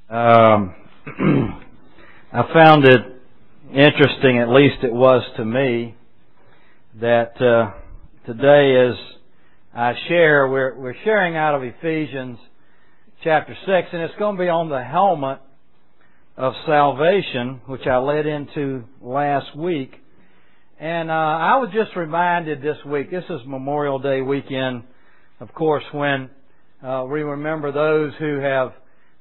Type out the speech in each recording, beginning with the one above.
Um, I found it interesting, at least it was to me, that today as I share, we're sharing out of Ephesians chapter 6, and it's going to be on the helmet of salvation, which I led into last week. And I was just reminded this week, this is Memorial Day weekend, of course, when we remember those who have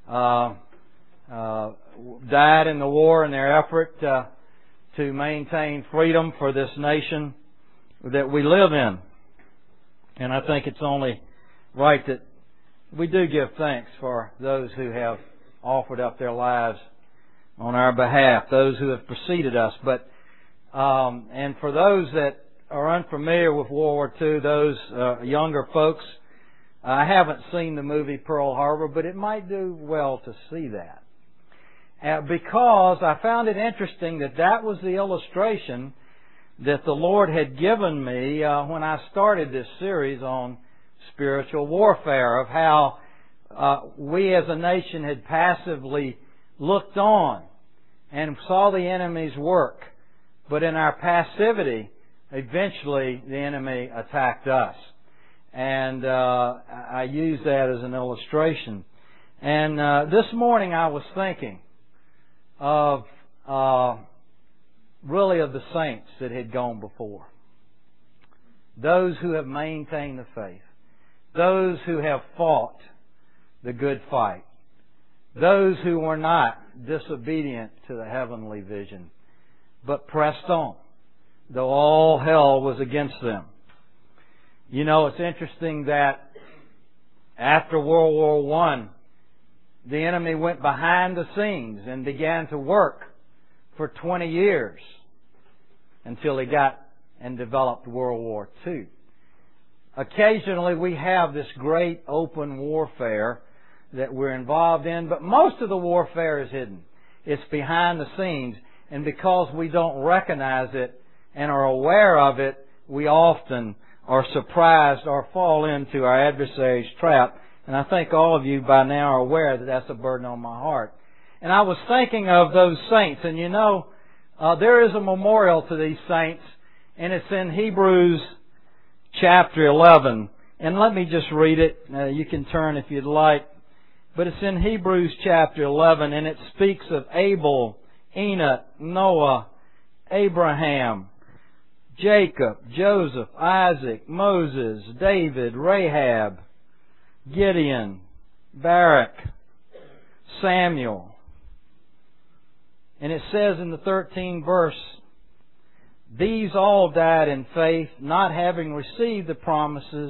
died in the war in their effort to maintain freedom for this nation that we live in. And I think it's only right that we do give thanks for those who have offered up their lives on our behalf, those who have preceded us. But and for those that are unfamiliar with World War II, those younger folks, I haven't seen the movie Pearl Harbor, but it might do well to see that. Because I found it interesting that was the illustration that the Lord had given me when I started this series on spiritual warfare, of how we as a nation had passively looked on and saw the enemy's work. But in our passivity, eventually the enemy attacked us. And I use that as an illustration. And this morning I was thinking of really of the saints that had gone before. Those who have maintained the faith. Those who have fought the good fight. Those who were not disobedient to the heavenly vision, but pressed on, though all hell was against them. You know, it's interesting that after World War I, the enemy went behind the scenes and began to work for 20 years until he got and developed World War II. Occasionally we have this great open warfare that we're involved in, but most of the warfare is hidden. It's behind the scenes, and because we don't recognize it and are aware of it, we often are surprised or fall into our adversary's trap. And I think all of you by now are aware that that's a burden on my heart. And I was thinking of those saints, and you know, there is a memorial to these saints, and it's in Hebrews chapter 11. And let me just read it. You can turn if you'd like. But it's in Hebrews chapter 11, and it speaks of Abel, Enoch, Noah, Abraham, Jacob, Joseph, Isaac, Moses, David, Rahab, Gideon, Barak, Samuel. And it says in the 13th verse, these all died in faith, not having received the promises,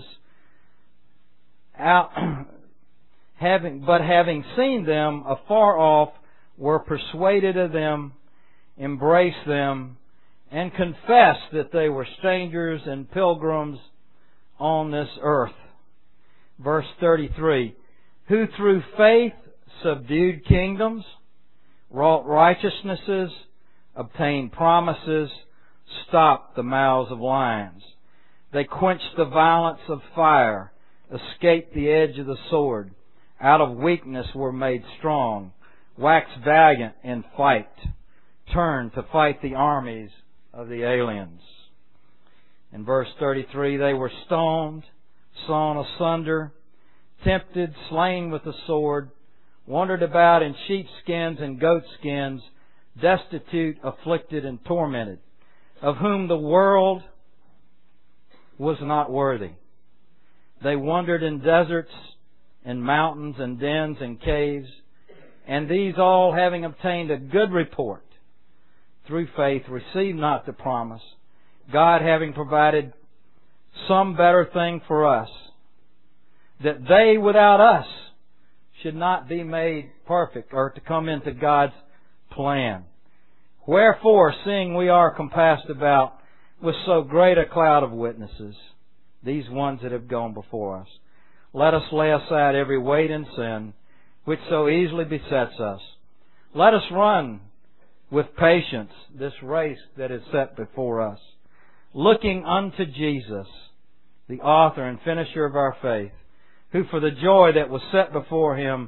but having seen them afar off, were persuaded of them, embraced them, and confessed that they were strangers and pilgrims on this earth. Verse 33, who through faith subdued kingdoms, wrought righteousnesses, obtained promises, stopped the mouths of lions. They quenched the violence of fire, escaped the edge of the sword, out of weakness were made strong, waxed valiant in fight, turned to fight the armies of the aliens. In verse 33, they were stoned, sawn asunder, tempted, slain with the sword, wandered about in sheepskins and goatskins, destitute, afflicted, and tormented, of whom the world was not worthy. They wandered in deserts, in mountains and dens and caves, and these all, having obtained a good report through faith, received not the promise, God having provided some better thing for us, that they without us should not be made perfect, or to come into God's plan. Wherefore, seeing we are compassed about with so great a cloud of witnesses, these ones that have gone before us, let us lay aside every weight and sin which so easily besets us. Let us run with patience this race that is set before us, looking unto Jesus, the author and finisher of our faith, who for the joy that was set before Him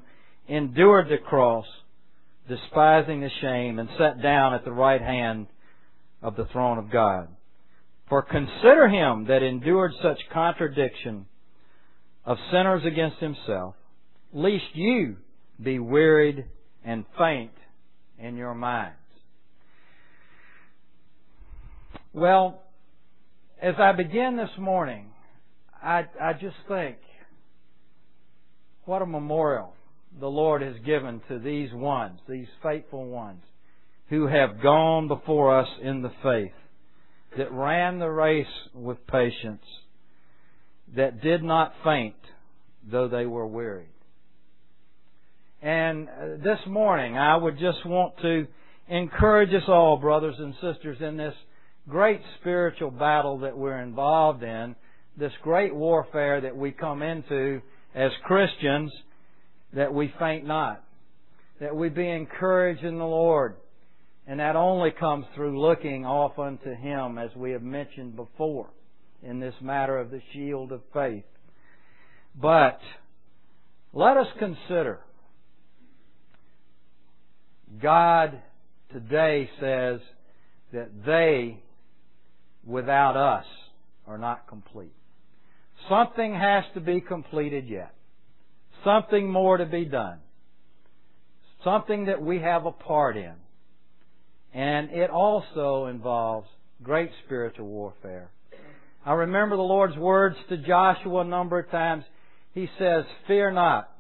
endured the cross, despising the shame, and sat down at the right hand of the throne of God. For consider Him that endured such contradiction of sinners against Himself, lest you be wearied and faint in your minds. Well, as I begin this morning, I just think, what a memorial the Lord has given to these ones, these faithful ones, who have gone before us in the faith, that ran the race with patience, that did not faint, though they were wearied. And this morning, I would just want to encourage us all, brothers and sisters, in this great spiritual battle that we're involved in, this great warfare that we come into as Christians, that we faint not, that we be encouraged in the Lord. And that only comes through looking off unto Him, as we have mentioned before, in this matter of the shield of faith. But let us consider, God today says that they, without us, are not complete. Something has to be completed yet. Something more to be done. Something that we have a part in. And it also involves great spiritual warfare. I remember the Lord's words to Joshua a number of times. He says, "Fear not,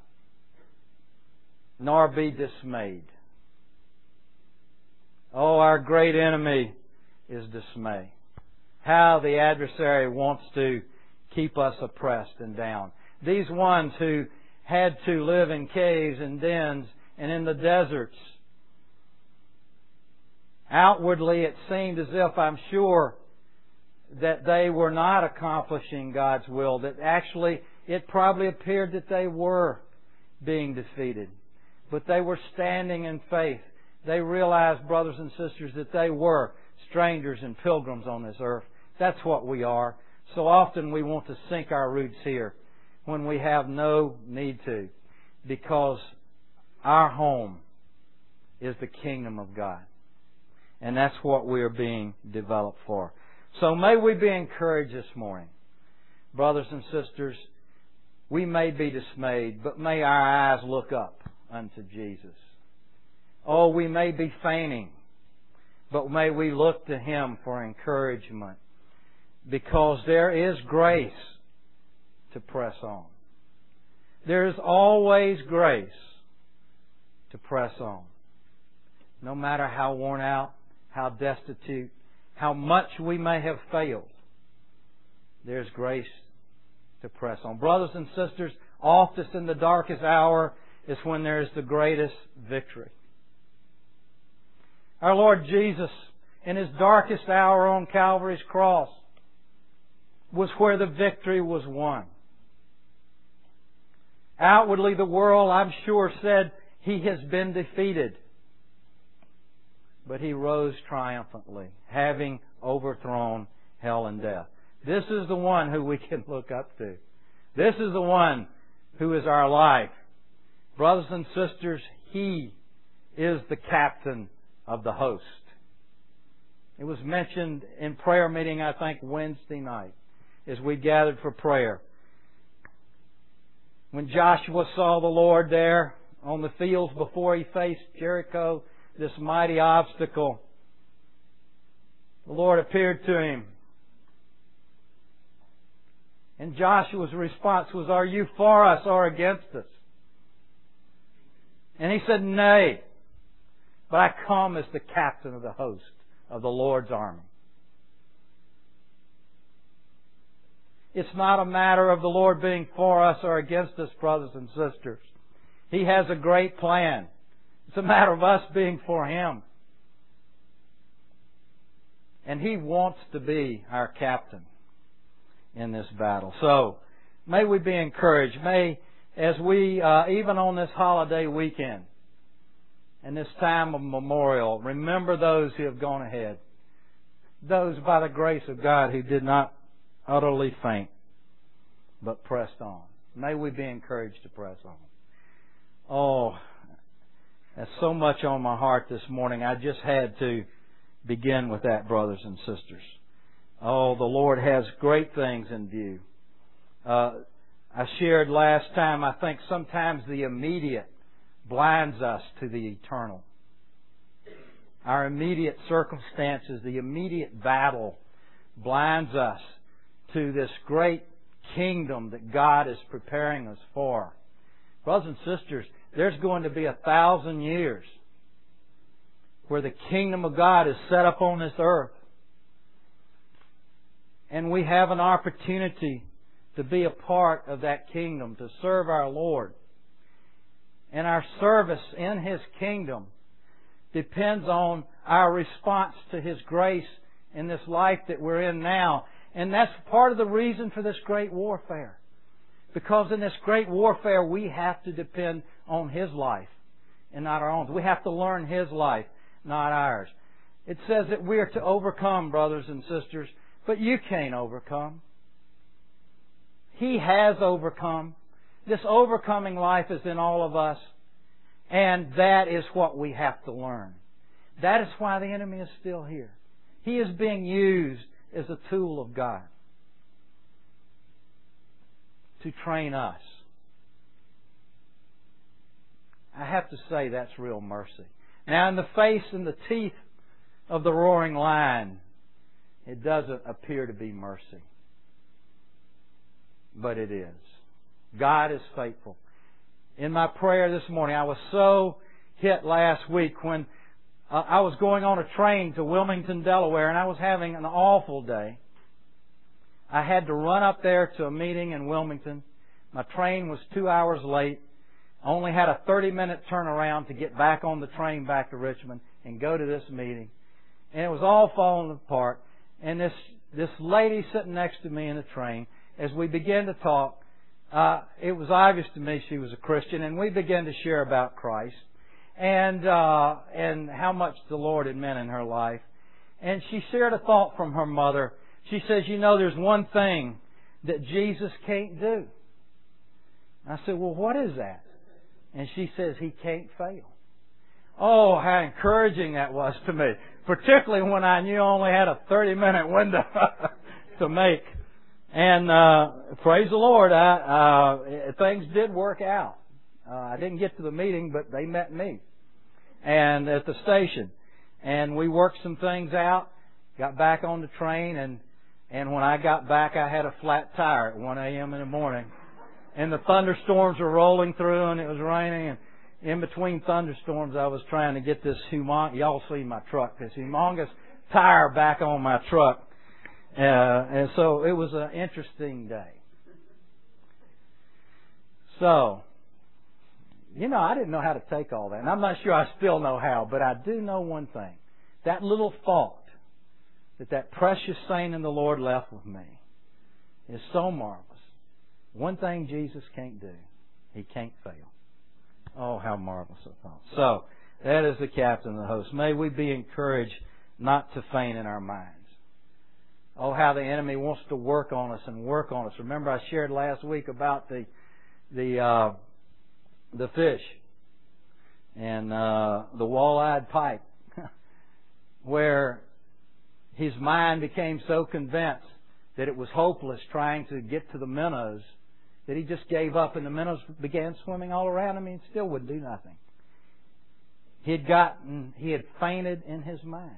nor be dismayed." Oh, our great enemy is dismay. How the adversary wants to keep us oppressed and down. These ones who had to live in caves and dens and in the deserts, outwardly it seemed as if, I'm sure, that they were not accomplishing God's will, that actually it probably appeared that they were being defeated. But they were standing in faith. They realized, brothers and sisters, that they were strangers and pilgrims on this earth. That's what we are. So often we want to sink our roots here when we have no need to, because our home is the kingdom of God. And that's what we are being developed for. So may we be encouraged this morning. Brothers and sisters, we may be dismayed, but may our eyes look up unto Jesus. Oh, we may be fainting, but may we look to Him for encouragement, because there is grace to press on. There is always grace to press on. No matter how worn out, how destitute, how much we may have failed, there's grace to press on. Brothers and sisters, oftest in the darkest hour is when there is the greatest victory. Our Lord Jesus, in His darkest hour on Calvary's cross, was where the victory was won. Outwardly, the world, I'm sure, said He has been defeated. But He rose triumphantly, having overthrown hell and death. This is the one who we can look up to. This is the one who is our life. Brothers and sisters, He is the captain of the host. It was mentioned in prayer meeting, I think, Wednesday night, as we gathered for prayer. When Joshua saw the Lord there on the fields before he faced Jericho, this mighty obstacle, the Lord appeared to him. And Joshua's response was, "Are you for us or against us?" And he said, "Nay, but I come as the captain of the host of the Lord's army." It's not a matter of the Lord being for us or against us, brothers and sisters. He has a great plan. It's a matter of us being for Him. And He wants to be our captain in this battle. So, may we be encouraged. May, as we, even on this holiday weekend, and this time of memorial, remember those who have gone ahead. Those, by the grace of God, who did not utterly faint, but pressed on. May we be encouraged to press on. Oh, that's so much on my heart this morning. I just had to begin with that, brothers and sisters. Oh, the Lord has great things in view. I shared last time, I think sometimes the immediate blinds us to the eternal. Our immediate circumstances, the immediate battle blinds us to this great kingdom that God is preparing us for. Brothers and sisters, there's going to be 1,000 years where the kingdom of God is set up on this earth. And we have an opportunity to be a part of that kingdom, to serve our Lord. And our service in His kingdom depends on our response to His grace in this life that we're in now. And that's part of the reason for this great warfare. Because in this great warfare, we have to depend on His life and not our own. We have to learn His life, not ours. It says that we are to overcome, brothers and sisters, but you can't overcome. He has overcome. This overcoming life is in all of us, and that is what we have to learn. That is why the enemy is still here. He is being used as a tool of God to train us. I have to say that's real mercy. Now, in the face and the teeth of the roaring lion, it doesn't appear to be mercy. But it is. God is faithful. In my prayer this morning, I was so hit last week when I was going on a train to Wilmington, Delaware, and I was having an awful day. I had to run up there to a meeting in Wilmington. My train was 2 hours late. I only had a 30-minute turnaround to get back on the train back to Richmond and go to this meeting. And it was all falling apart. And this lady sitting next to me in the train, as we began to talk, it was obvious to me she was a Christian, and we began to share about Christ and how much the Lord had meant in her life. And she shared a thought from her mother. She says, you know, there's one thing that Jesus can't do. I said, well, what is that? And she says, He can't fail. Oh, how encouraging that was to me, particularly when I knew I only had a 30-minute window to make. And praise the Lord, things did work out. I didn't get to the meeting, but they met me and at the station. And we worked some things out, got back on the train, and when I got back, I had a flat tire at 1 a.m. in the morning. And the thunderstorms were rolling through, and it was raining. And in between thunderstorms, I was trying to get this y'all see my truck, this humongous tire back on my truck. And so it was an interesting day. So, you know, I didn't know how to take all that. And I'm not sure I still know how, but I do know one thing. That little thought that precious saint in the Lord left with me is so marvelous. One thing Jesus can't do, He can't fail. Oh, how marvelous a thought. So, that is the captain of the host. May we be encouraged not to faint in our minds. Oh, how the enemy wants to work on us and work on us. Remember, I shared last week about the fish and the wall-eyed pike, where his mind became so convinced that it was hopeless trying to get to the minnows that he just gave up, and the minnows began swimming all around him and still wouldn't do nothing. He had fainted in his mind.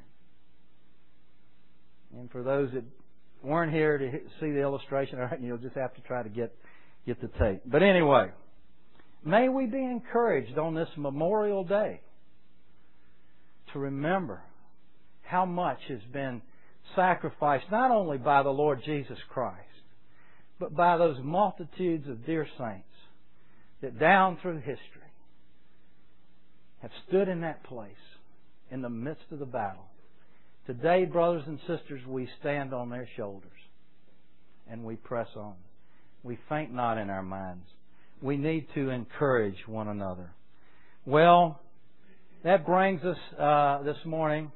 And for those that weren't here to see the illustration, you'll just have to try to get the tape. But anyway, may we be encouraged on this Memorial Day to remember how much has been sacrificed not only by the Lord Jesus Christ, but by those multitudes of dear saints that down through history have stood in that place in the midst of the battle. Today, brothers and sisters, we stand on their shoulders and we press on. We faint not in our minds. We need to encourage one another. Well, that brings us this morning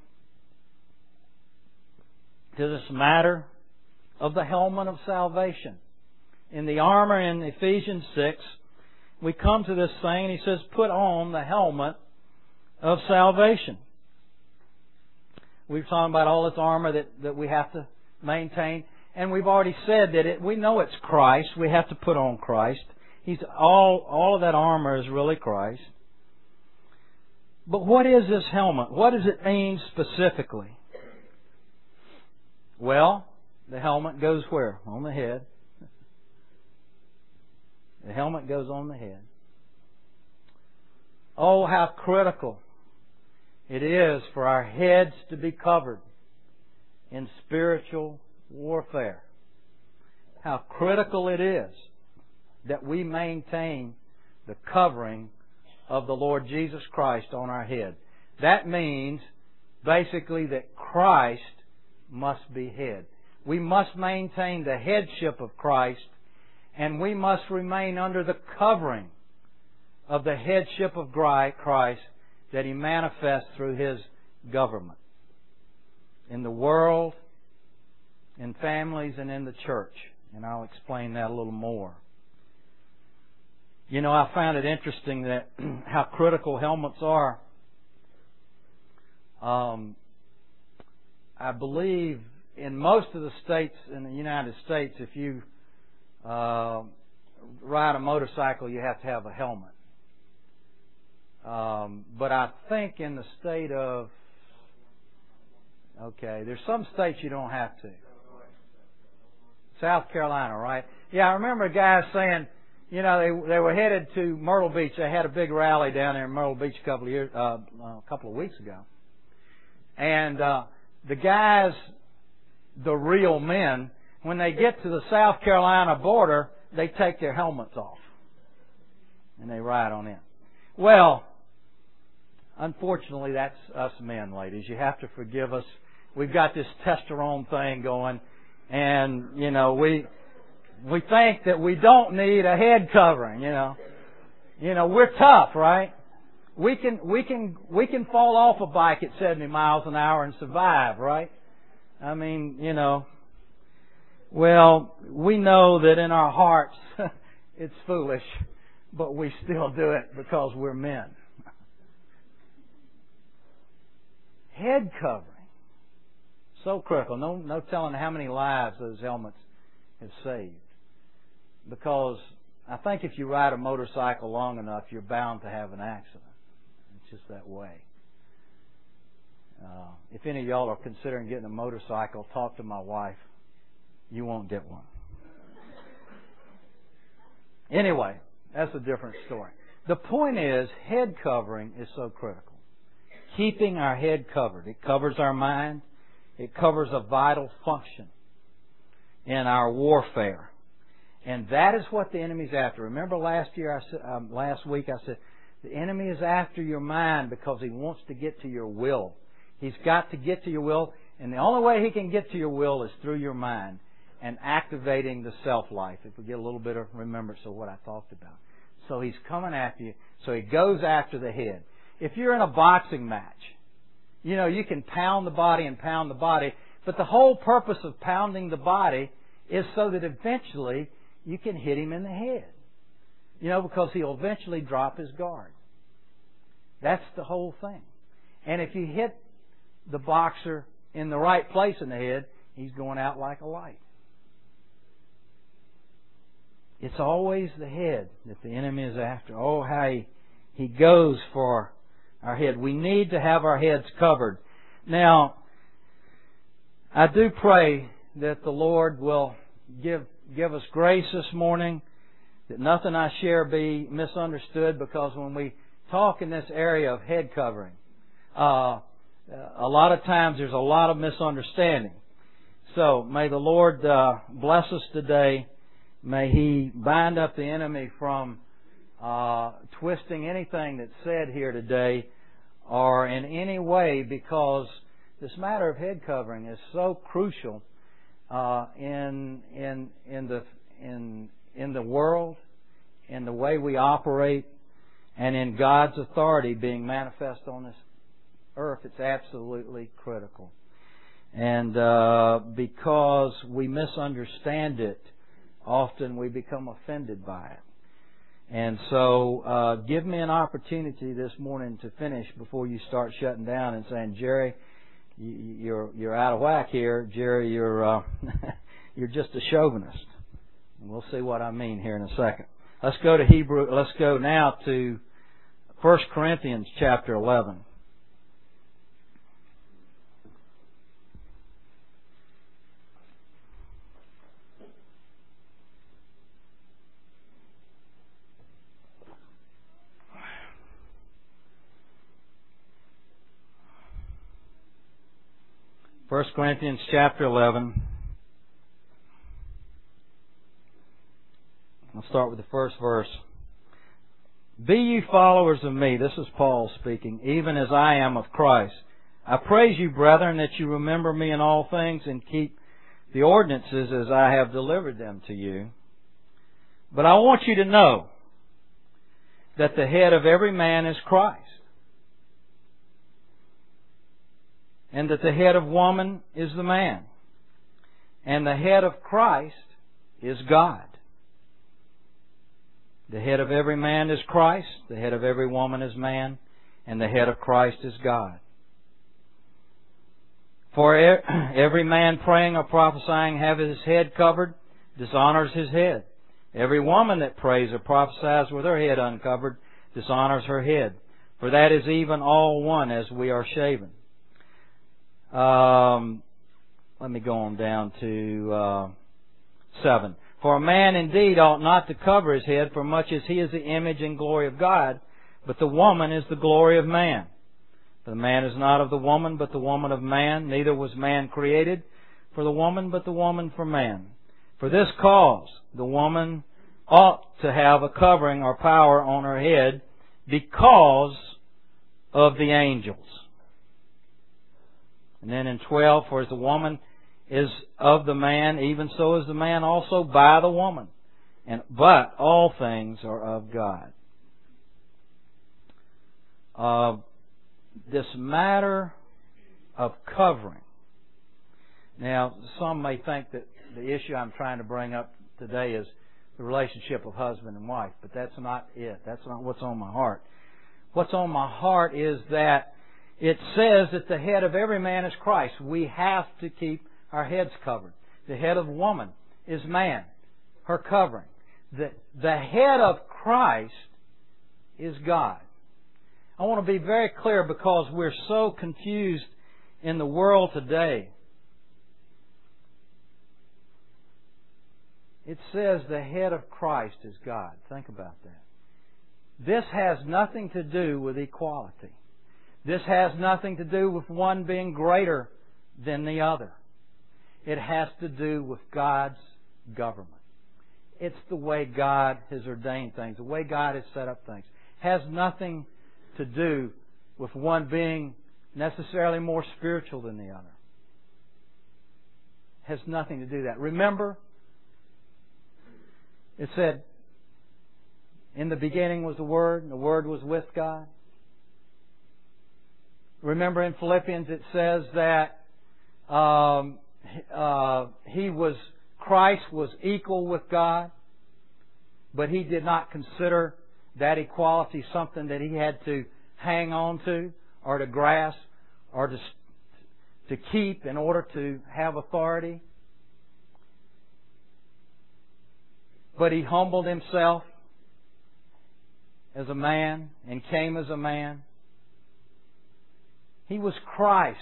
to this matter of the helmet of salvation. In the armor in Ephesians 6, we come to this thing, and He says, put on the helmet of salvation. We've talked about all this armor that we have to maintain. And we've already said that we know it's Christ. We have to put on Christ. All of that armor is really Christ. But what is this helmet? What does it mean specifically? Well, the helmet goes where? On the head. The helmet goes on the head. Oh, how critical it is for our heads to be covered in spiritual warfare. How critical it is that we maintain the covering of the Lord Jesus Christ on our head. That means basically that Christ must be head. We must maintain the headship of Christ, and we must remain under the covering of the headship of Christ that He manifests through His government in the world, in families, and in the church. And I'll explain that a little more. You know, I found it interesting that how critical helmets are. I believe in most of the states in the United States, if you ride a motorcycle, you have to have a helmet. But I think in the state of... Okay, there's some states you don't have to. South Carolina, right? Yeah, I remember guys saying, you know, they were headed to Myrtle Beach. They had a big rally down there in Myrtle Beach a couple of weeks ago. And the guys, the real men, when they get to the South Carolina border, they take their helmets off. And they ride on in. Well, unfortunately, that's us men, ladies. You have to forgive us. We've got this testosterone thing going. And, you know, we think that we don't need a head covering, you know. You know, we're tough, right? We can fall off a bike at 70 miles an hour and survive, right? I mean, you know. Well, we know that in our hearts it's foolish, but we still do it because we're men. Head covering. So critical. No telling how many lives those helmets have saved. Because I think if you ride a motorcycle long enough, you're bound to have an accident. It's just that way. If any of y'all are considering getting a motorcycle, talk to my wife. You won't get one. Anyway, that's a different story. The point is, head covering is so critical. Keeping our head covered. It covers our mind. It covers a vital function in our warfare. And that is what the enemy's after. Remember last week I said, the enemy is after your mind because he wants to get to your will. He's got to get to your will, and the only way he can get to your will is through your mind and activating the self-life. If we get a little bit of remembrance of what I talked about. So he's coming after you. So he goes after the head. If you're in a boxing match, you know, you can pound the body and pound the body, but the whole purpose of pounding the body is so that eventually you can hit him in the head. You know, because he'll eventually drop his guard. That's the whole thing. And if you hit the boxer in the right place in the head, he's going out like a light. It's always the head that the enemy is after. Oh, how he goes for our head. We need to have our heads covered. Now, I do pray that the Lord will give us grace this morning, that nothing I share be misunderstood, because when we talk in this area of head covering, a lot of times there's a lot of misunderstanding. So may the Lord bless us today. May He bind up the enemy from twisting anything that's said here today or in any way, because this matter of head covering is so crucial in the world, in the way we operate, and in God's authority being manifest on this earth. It's absolutely critical. And because we misunderstand it, often we become offended by it. And so give me an opportunity this morning to finish before you start shutting down and saying, Jerry, you're out of whack here. Jerry, you're you're just a chauvinist. And we'll see what I mean here in a second. Let's go now to 1 Corinthians chapter 11. First Corinthians chapter 11. I'll start with the first verse. Be ye followers of me, this is Paul speaking, even as I am of Christ. I praise you, brethren, that you remember me in all things and keep the ordinances as I have delivered them to you. But I want you to know that the head of every man is Christ, and that the head of woman is the man, and the head of Christ is God. The head of every man is Christ, the head of every woman is man, and the head of Christ is God. For every man praying or prophesying having his head covered dishonors his head. Every woman that prays or prophesies with her head uncovered dishonors her head. For that is even all one as we are shaven. Let me go on down to 7. For a man indeed ought not to cover his head, for much as he is the image and glory of God, but the woman is the glory of man. For the man is not of the woman, but the woman of man. Neither was man created for the woman, but the woman for man. For this cause the woman ought to have a covering or power on her head because of the angels. And then in 12, for as the woman is of the man, even so is the man also by the woman. But all things are of God. This matter of covering. Now, some may think that the issue I'm trying to bring up today is the relationship of husband and wife, but that's not it. That's not what's on my heart. What's on my heart is that it says that the head of every man is Christ. We have to keep our heads covered. The head of woman is man, her covering. The head of Christ is God. I want to be very clear because we're so confused in the world today. It says the head of Christ is God. Think about that. This has nothing to do with equality. This has nothing to do with one being greater than the other. It has to do with God's government. It's the way God has ordained things, the way God has set up things. It has nothing to do with one being necessarily more spiritual than the other. It has nothing to do with that. Remember, it said, in the beginning was the Word, and the Word was with God. Remember in Philippians it says that Christ was equal with God, but He did not consider that equality something that He had to hang on to or to grasp or to keep in order to have authority. But He humbled Himself as a man and came as a man. He was Christ.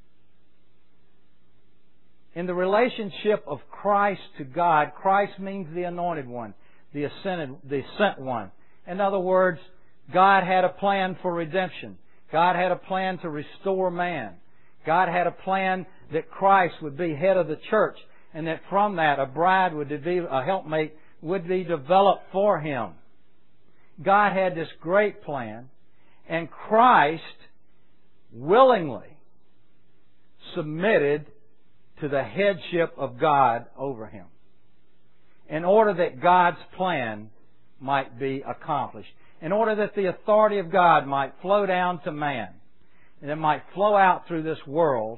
In the relationship of Christ to God, Christ means the anointed one, the sent one. In other words, God had a plan for redemption. God had a plan to restore man. God had a plan that Christ would be head of the church, and that from that a bride would be, a helpmate would be developed for Him. God had this great plan, and Christ willingly submitted to the headship of God over Him in order that God's plan might be accomplished, in order that the authority of God might flow down to man and it might flow out through this world.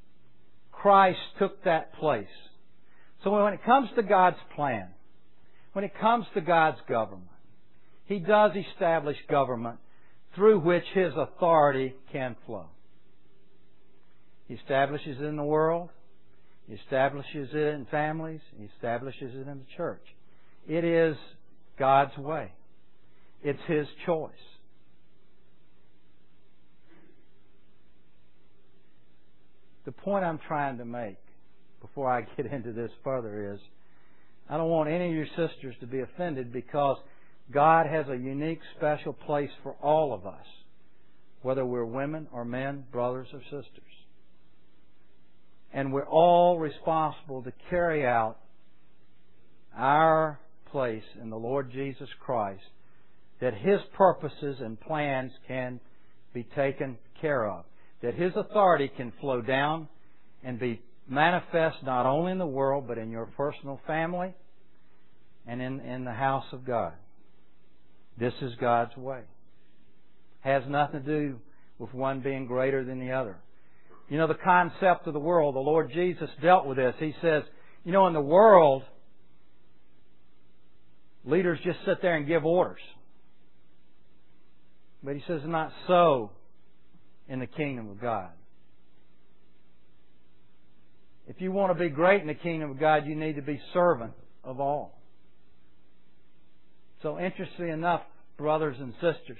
Christ took that place. So when it comes to God's plan, when it comes to God's government, He does establish government through which His authority can flow. He establishes it in the world. He establishes it in families. He establishes it in the church. It is God's way. It's His choice. The point I'm trying to make before I get into this further is I don't want any of your sisters to be offended, because God has a unique, special place for all of us, whether we're women or men, brothers or sisters. And we're all responsible to carry out our place in the Lord Jesus Christ, that His purposes and plans can be taken care of, that His authority can flow down and be manifest not only in the world but in your personal family and in the house of God. This is God's way. Has nothing to do with one being greater than the other. You know, the concept of the world, the Lord Jesus dealt with this. He says, you know, in the world, leaders just sit there and give orders. But He says, not so in the kingdom of God. If you want to be great in the kingdom of God, you need to be servant of all. So interestingly enough, brothers and sisters,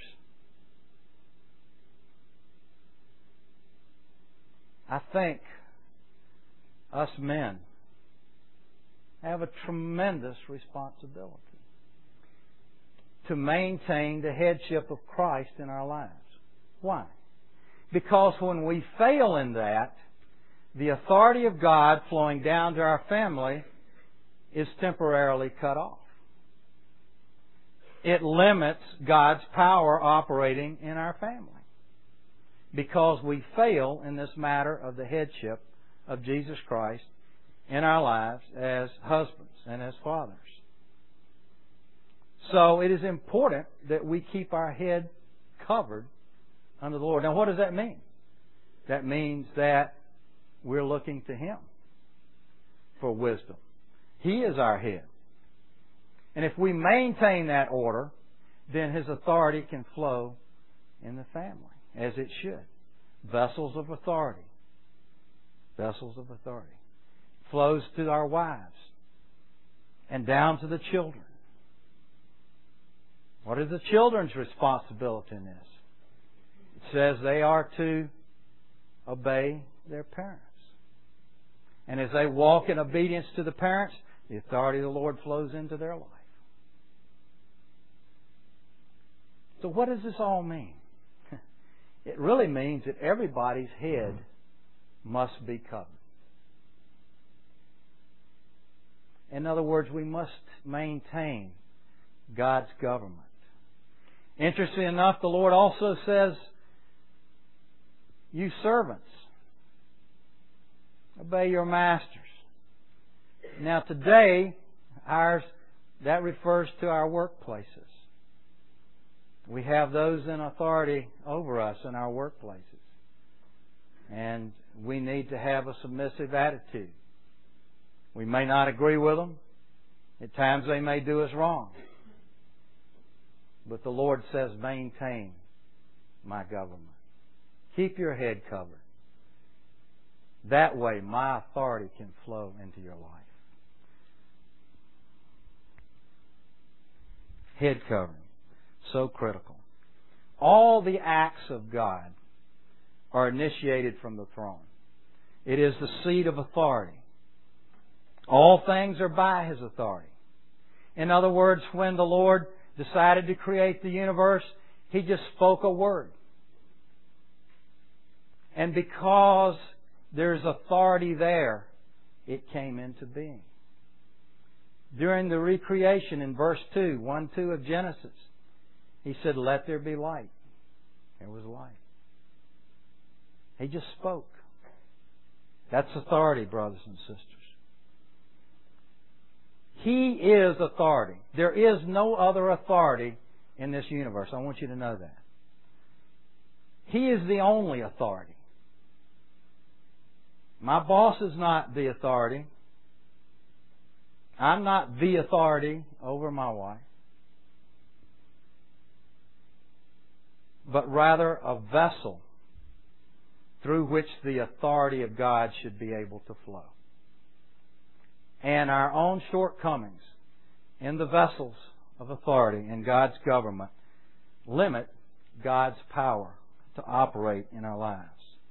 I think us men have a tremendous responsibility to maintain the headship of Christ in our lives. Why? Because when we fail in that, the authority of God flowing down to our family is temporarily cut off. It limits God's power operating in our family, because we fail in this matter of the headship of Jesus Christ in our lives as husbands and as fathers. So it is important that we keep our head covered under the Lord. Now, what does that mean? That means that we're looking to Him for wisdom. He is our head. And if we maintain that order, then His authority can flow in the family, as it should. Vessels of authority. Vessels of authority. Flows to our wives and down to the children. What is the children's responsibility in this? It says they are to obey their parents. And as they walk in obedience to the parents, the authority of the Lord flows into their life. So what does this all mean? It really means that everybody's head must be covered. In other words, we must maintain God's government. Interestingly enough, the Lord also says, you servants, obey your masters. Now today, that refers to our workplaces. We have those in authority over us in our workplaces. And we need to have a submissive attitude. We may not agree with them. At times they may do us wrong. But the Lord says, maintain my government. Keep your head covered. That way my authority can flow into your life. Head covering. So critical. All the acts of God are initiated from the throne. It is the seat of authority. All things are by His authority. In other words, when the Lord decided to create the universe, He just spoke a word. And because there's authority there, it came into being. During the recreation in verse 2, 1-2 of Genesis, He said, let there be light. There was light. He just spoke. That's authority, brothers and sisters. He is authority. There is no other authority in this universe. I want you to know that. He is the only authority. My boss is not the authority. I'm not the authority over my wife, but rather a vessel through which the authority of God should be able to flow. And our own shortcomings in the vessels of authority in God's government limit God's power to operate in our lives.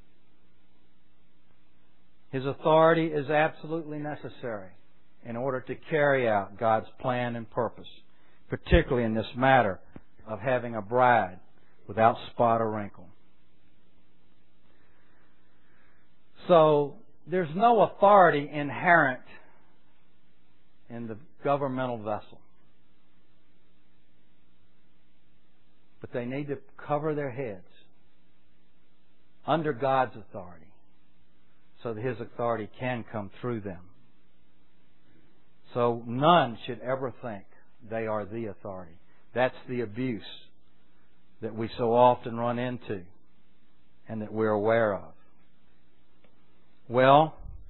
His authority is absolutely necessary in order to carry out God's plan and purpose, particularly in this matter of having a bride without spot or wrinkle. So, there's no authority inherent in the governmental vessel. But they need to cover their heads under God's authority so that His authority can come through them. So none should ever think they are the authority. That's the abuse that we so often run into and that we're aware of. Well,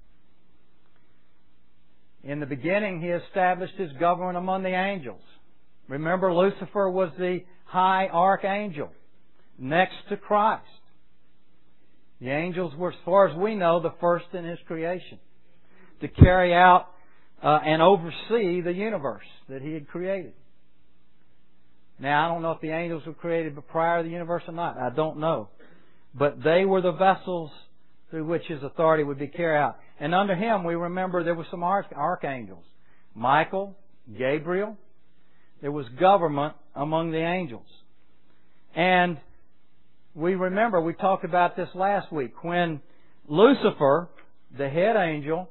in the beginning He established His government among the angels. Remember, Lucifer was the high archangel next to Christ. The angels were, as far as we know, the first in His creation to carry out and oversee the universe that He had created. Now, I don't know if the angels were created prior to the universe or not. I don't know. But they were the vessels through which His authority would be carried out. And under Him, we remember there were some archangels. Michael, Gabriel. There was government among the angels. And we remember, we talked about this last week, when Lucifer, the head angel,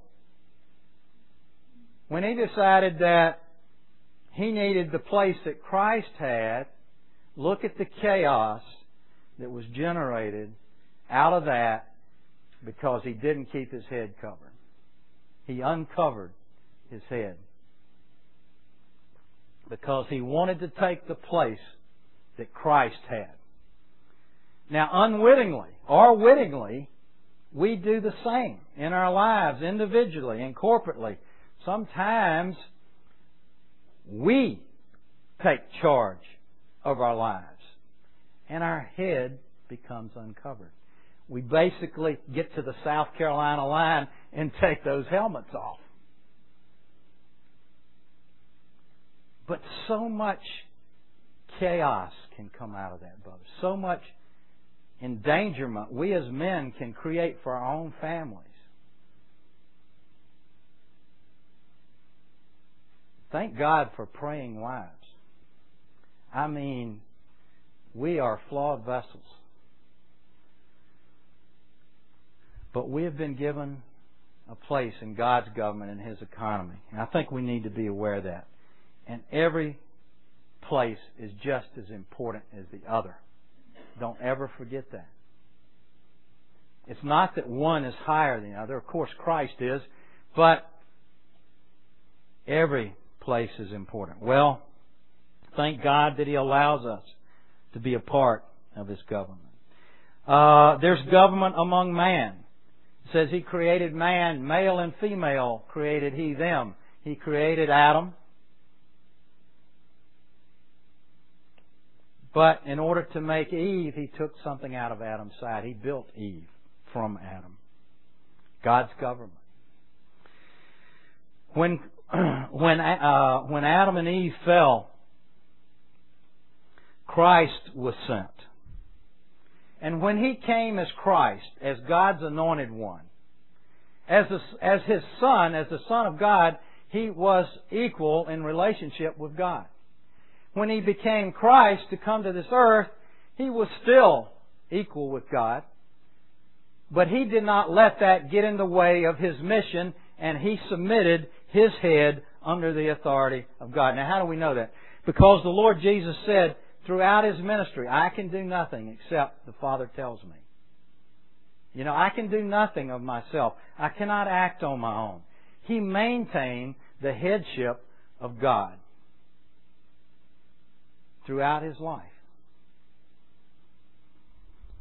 when he decided that he needed the place that Christ had, look at the chaos that was generated out of that because he didn't keep his head covered. He uncovered his head because he wanted to take the place that Christ had. Now, unwittingly or wittingly, we do the same in our lives, individually and corporately. Sometimes we take charge of our lives and our head becomes uncovered. We basically get to the South Carolina line and take those helmets off. But so much chaos can come out of that, brother. So much endangerment we as men can create for our own families. Thank God for praying wives. I mean, we are flawed vessels. But we have been given a place in God's government and His economy. And I think we need to be aware of that. And every place is just as important as the other. Don't ever forget that. It's not that one is higher than the other. Of course, Christ is. But every place is important. Well, thank God that He allows us to be a part of His government. There's government among man. It says He created man, male and female created He them. He created Adam. But in order to make Eve, He took something out of Adam's side. He built Eve from Adam. God's government. When Adam and Eve fell, Christ was sent. And when He came as Christ, as God's anointed one, as His Son, as the Son of God, He was equal in relationship with God. When He became Christ to come to this earth, He was still equal with God. But He did not let that get in the way of His mission, and He submitted His head under the authority of God. Now, how do we know that? Because the Lord Jesus said throughout His ministry, I can do nothing except the Father tells me. You know, I can do nothing of myself. I cannot act on my own. He maintained the headship of God throughout His life.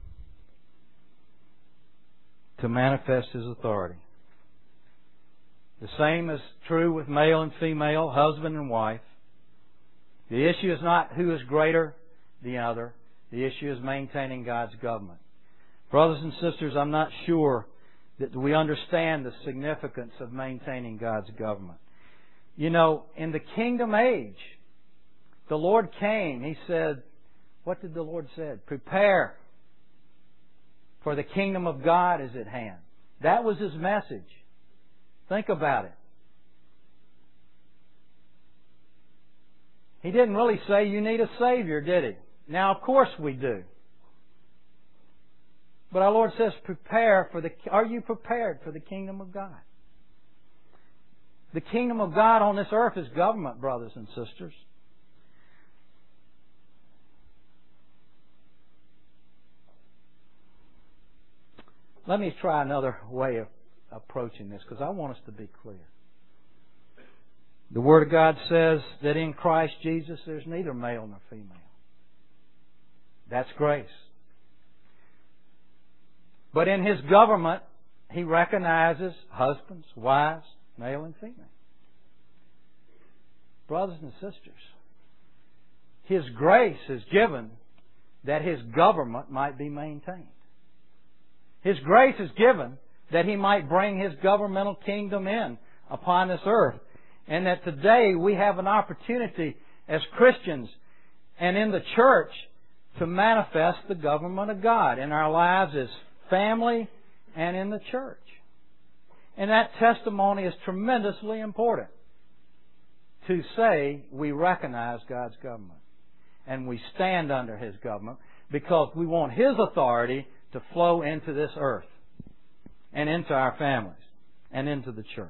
To manifest His authority. The same is true with male and female, husband and wife. The issue is not who is greater than the other. The issue is maintaining God's government. Brothers and sisters, I'm not sure that we understand the significance of maintaining God's government. You know, in the kingdom age, the Lord came. He said, what did the Lord say? Prepare, for the kingdom of God is at hand. That was His message. Think about it. He didn't really say you need a Savior, did He? Now, of course we do. But our Lord says, are you prepared for the kingdom of God? The kingdom of God on this earth is government, brothers and sisters. Let me try another way of approaching this, because I want us to be clear. The Word of God says that in Christ Jesus there's neither male nor female. That's grace. But in His government, He recognizes husbands, wives, male and female. Brothers and sisters, His grace is given that His government might be maintained. His grace is given that He might bring His governmental kingdom in upon this earth. And that today we have an opportunity as Christians and in the church to manifest the government of God in our lives as family and in the church. And that testimony is tremendously important, to say we recognize God's government and we stand under His government because we want His authority to flow into this earth and into our families and into the church.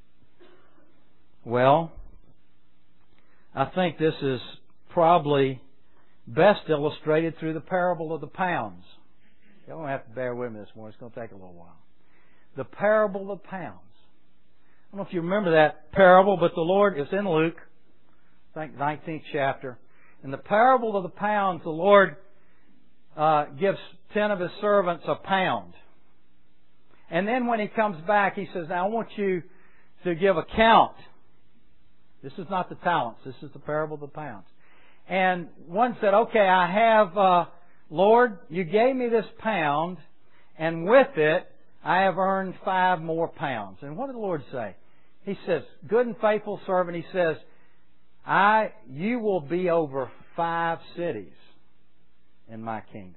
Well, I think this is probably best illustrated through the parable of the pounds. You're going to have to bear with me this morning. It's going to take a little while. The parable of the pounds. I don't know if you remember that parable, but the Lord, it's in Luke, I think 19th chapter. In the parable of the pounds, the Lord gives 10 of His servants a pound. And then when He comes back, He says, now I want you to give account. This is not the talents. This is the parable of the pounds. And one said, okay, I have, Lord, you gave me this pound, and with it, I have earned 5 more pounds. And what did the Lord say? He says, good and faithful servant, He says, you will be over 5 cities in my kingdom.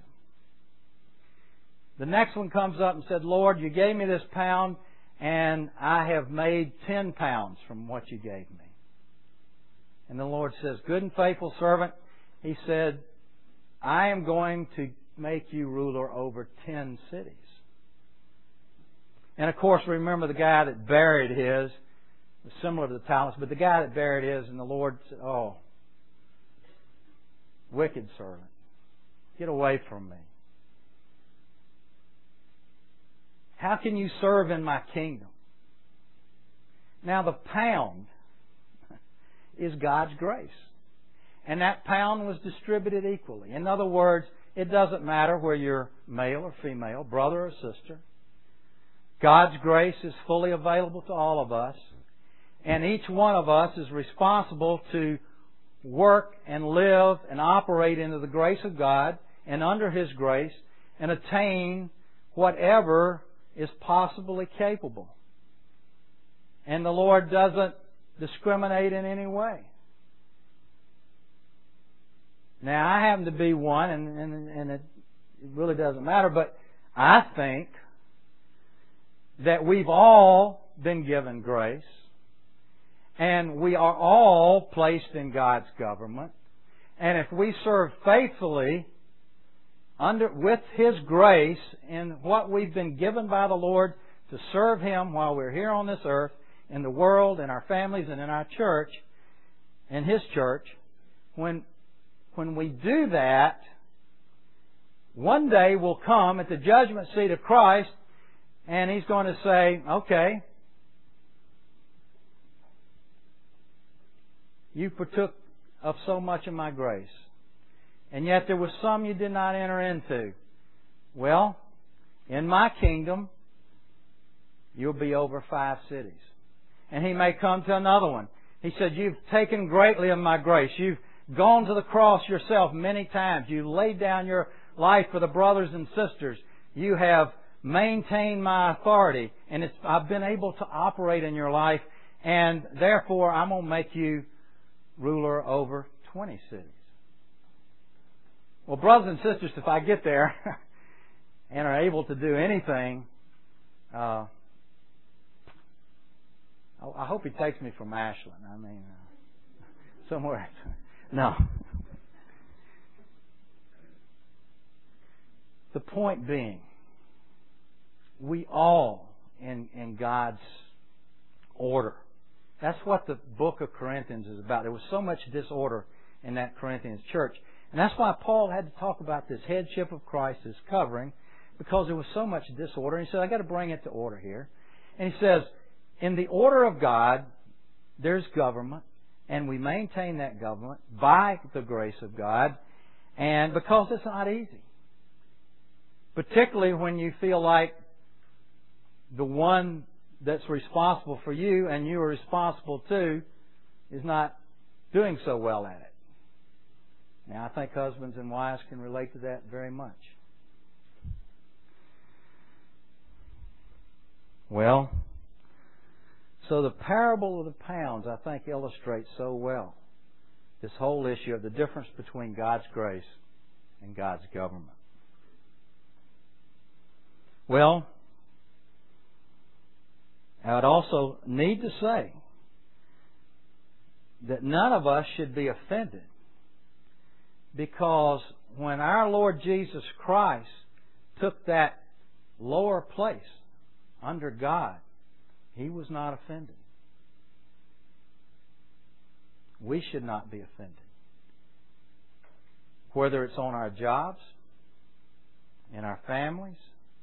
The next one comes up and said, Lord, you gave me this pound, and I have made 10 pounds from what you gave me. And the Lord says, good and faithful servant, He said, I am going to make you ruler over 10 cities. And of course, remember the guy that buried his, similar to the talents, but the guy that buried his, and the Lord said, oh, wicked servant, get away from me. How can you serve in my kingdom? Now the pound is God's grace. And that pound was distributed equally. In other words, it doesn't matter whether you're male or female, brother or sister. God's grace is fully available to all of us. And each one of us is responsible to work and live and operate into the grace of God and under His grace and attain whatever is possibly capable. And the Lord doesn't discriminate in any way. Now, I happen to be one, and it really doesn't matter, but I think that we've all been given grace, and we are all placed in God's government, and if we serve faithfully with His grace in what we've been given by the Lord to serve Him while we're here on this earth, in the world, in our families, and in our church, in His church, when we do that, one day we'll come at the judgment seat of Christ, and He's going to say, okay, you partook of so much of my grace, and yet there was some you did not enter into. Well, in my kingdom, you'll be over 5 cities. and he may come to another one. He said, you've taken greatly of my grace. You've gone to the cross yourself many times. You laid down your life for the brothers and sisters. You have maintained my authority, and I've been able to operate in your life, and therefore I'm going to make you ruler over 20 cities. Well, brothers and sisters, if I get there and are able to do anything, I hope he takes me from Ashland. I mean, somewhere. No. The point being, we all in God's order. That's what the book of Corinthians is about. There was so much disorder in that Corinthians church. And that's why Paul had to talk about this headship of Christ, this covering, because there was so much disorder. And he said, I've got to bring it to order here. And he says, in the order of God, there's government, and we maintain that government by the grace of God, and because it's not easy. Particularly when you feel like the one that's responsible for you and you are responsible to is not doing so well at it. Now, I think husbands and wives can relate to that very much. Well, so the parable of the pounds, I think, illustrates so well this whole issue of the difference between God's grace and God's government. Well, I would also need to say that none of us should be offended, because when our Lord Jesus Christ took that lower place under God, He was not offended. We should not be offended. Whether it's on our jobs, in our families,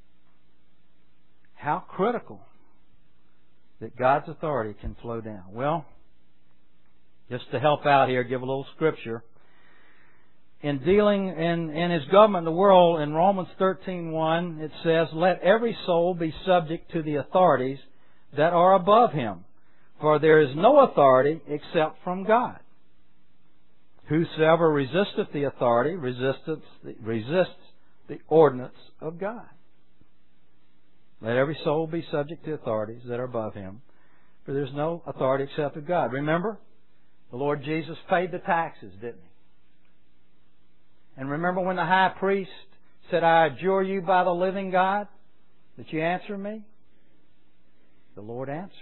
how critical that God's authority can flow down. Well, just to help out here, give a little scripture. In dealing in His government in the world, in Romans 13:1, it says, let every soul be subject to the authorities that are above him, for there is no authority except from God. Whosoever resisteth the authority resists the ordinance of God. Let every soul be subject to authorities that are above him, for there is no authority except of God. Remember, the Lord Jesus paid the taxes, didn't He? And remember when the high priest said, I adjure you by the living God that you answer me? The Lord answered.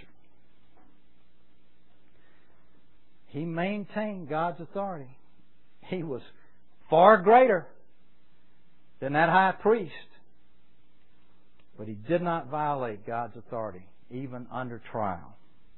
He maintained God's authority. He was far greater than that high priest. But He did not violate God's authority, even under trial.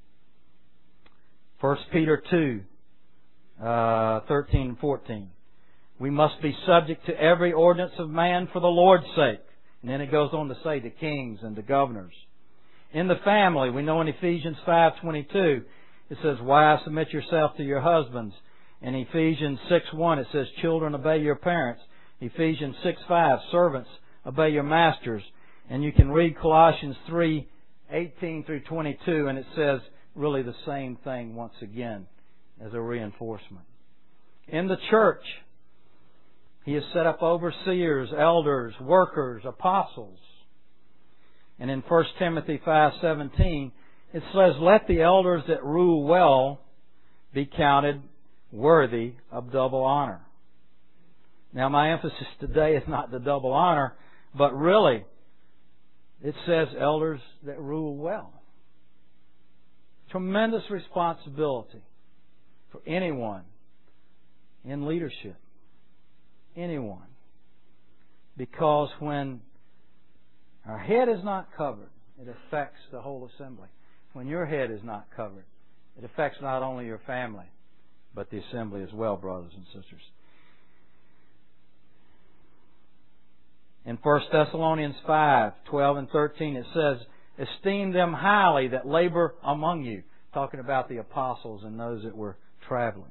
1 Peter 2, 13 and 14. We must be subject to every ordinance of man for the Lord's sake. And then it goes on to say to kings and to governors. In the family, we know in Ephesians 5:22, it says, wives, submit yourself to your husbands. In Ephesians 6:1, it says, children, obey your parents. Ephesians 6:5, servants, obey your masters. And you can read Colossians 3:18 through 22, and it says really the same thing once again as a reinforcement. In the church, He has set up overseers, elders, workers, apostles. And in 1 Timothy 5:17, it says, let the elders that rule well be counted worthy of double honor. Now, my emphasis today is not the double honor, but really, it says elders that rule well. Tremendous responsibility for anyone in leadership. Anyone. Because when our head is not covered, it affects the whole assembly. When your head is not covered, it affects not only your family, but the assembly as well, brothers and sisters. In 1 Thessalonians 5:12 and 13, it says, esteem them highly that labor among you. Talking about the apostles and those that were traveling.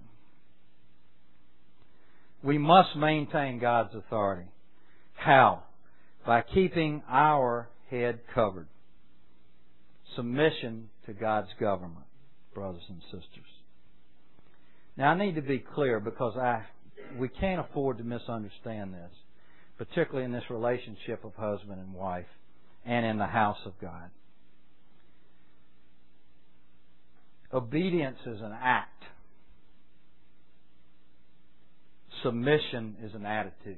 We must maintain God's authority. How? By keeping our head covered. Submission to God's government, brothers and sisters. Now, I need to be clear because we can't afford to misunderstand this, particularly in this relationship of husband and wife and in the house of God. Obedience is an act. Submission is an attitude.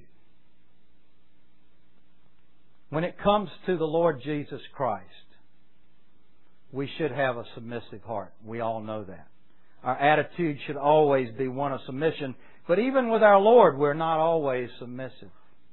When it comes to the Lord Jesus Christ, we should have a submissive heart. We all know that. Our attitude should always be one of submission. But even with our Lord, we're not always submissive.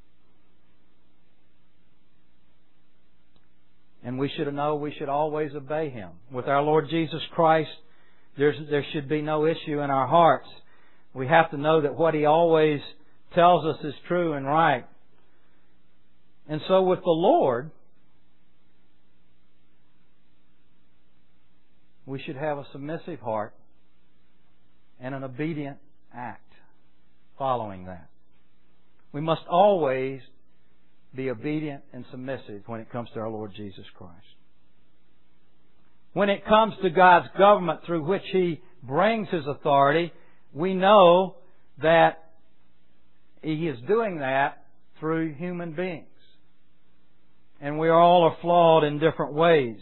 And we should know we should always obey Him. With our Lord Jesus Christ, there should be no issue in our hearts. We have to know that what He always tells us is true and right. And so with the Lord, we should have a submissive heart and an obedient act following that. We must always be obedient and submissive when it comes to our Lord Jesus Christ. When it comes to God's government through which He brings His authority, we know that He is doing that through human beings. And we all are flawed in different ways.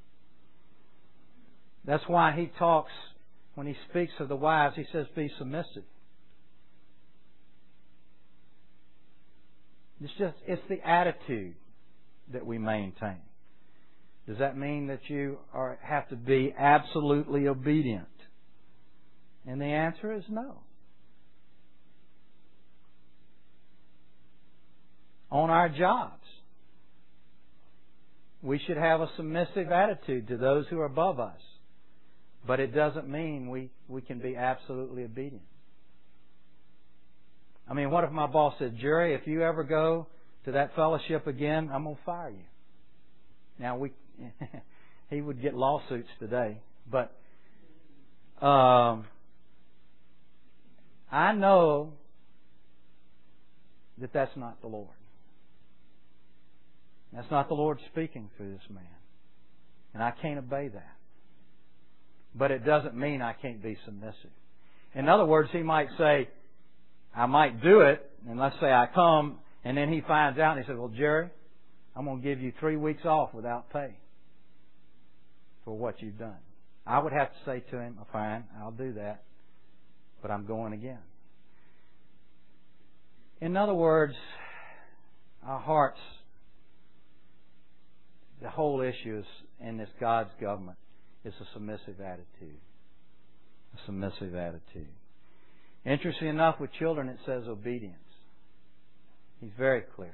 That's why He talks, when He speaks of the wives, He says, be submissive. It's the attitude that we maintain. Does that mean that you have to be absolutely obedient? And the answer is no. On our jobs, we should have a submissive attitude to those who are above us. But it doesn't mean we can be absolutely obedient. I mean, what if my boss said, Jerry, if you ever go to that fellowship again, I'm going to fire you. Now, he would get lawsuits today. But I know that that's not the Lord. That's not the Lord speaking through this man. And I can't obey that. But it doesn't mean I can't be submissive. In other words, he might say, I might do it, and let's say I come, and then he finds out and he says, well, Jerry, I'm going to give you 3 weeks off without pay for what you've done. I would have to say to him, fine, I'll do that, but I'm going again. In other words, our hearts, the whole issue is in this God's government is a submissive attitude. A submissive attitude. Interesting enough, with children it says obedience. He's very clear.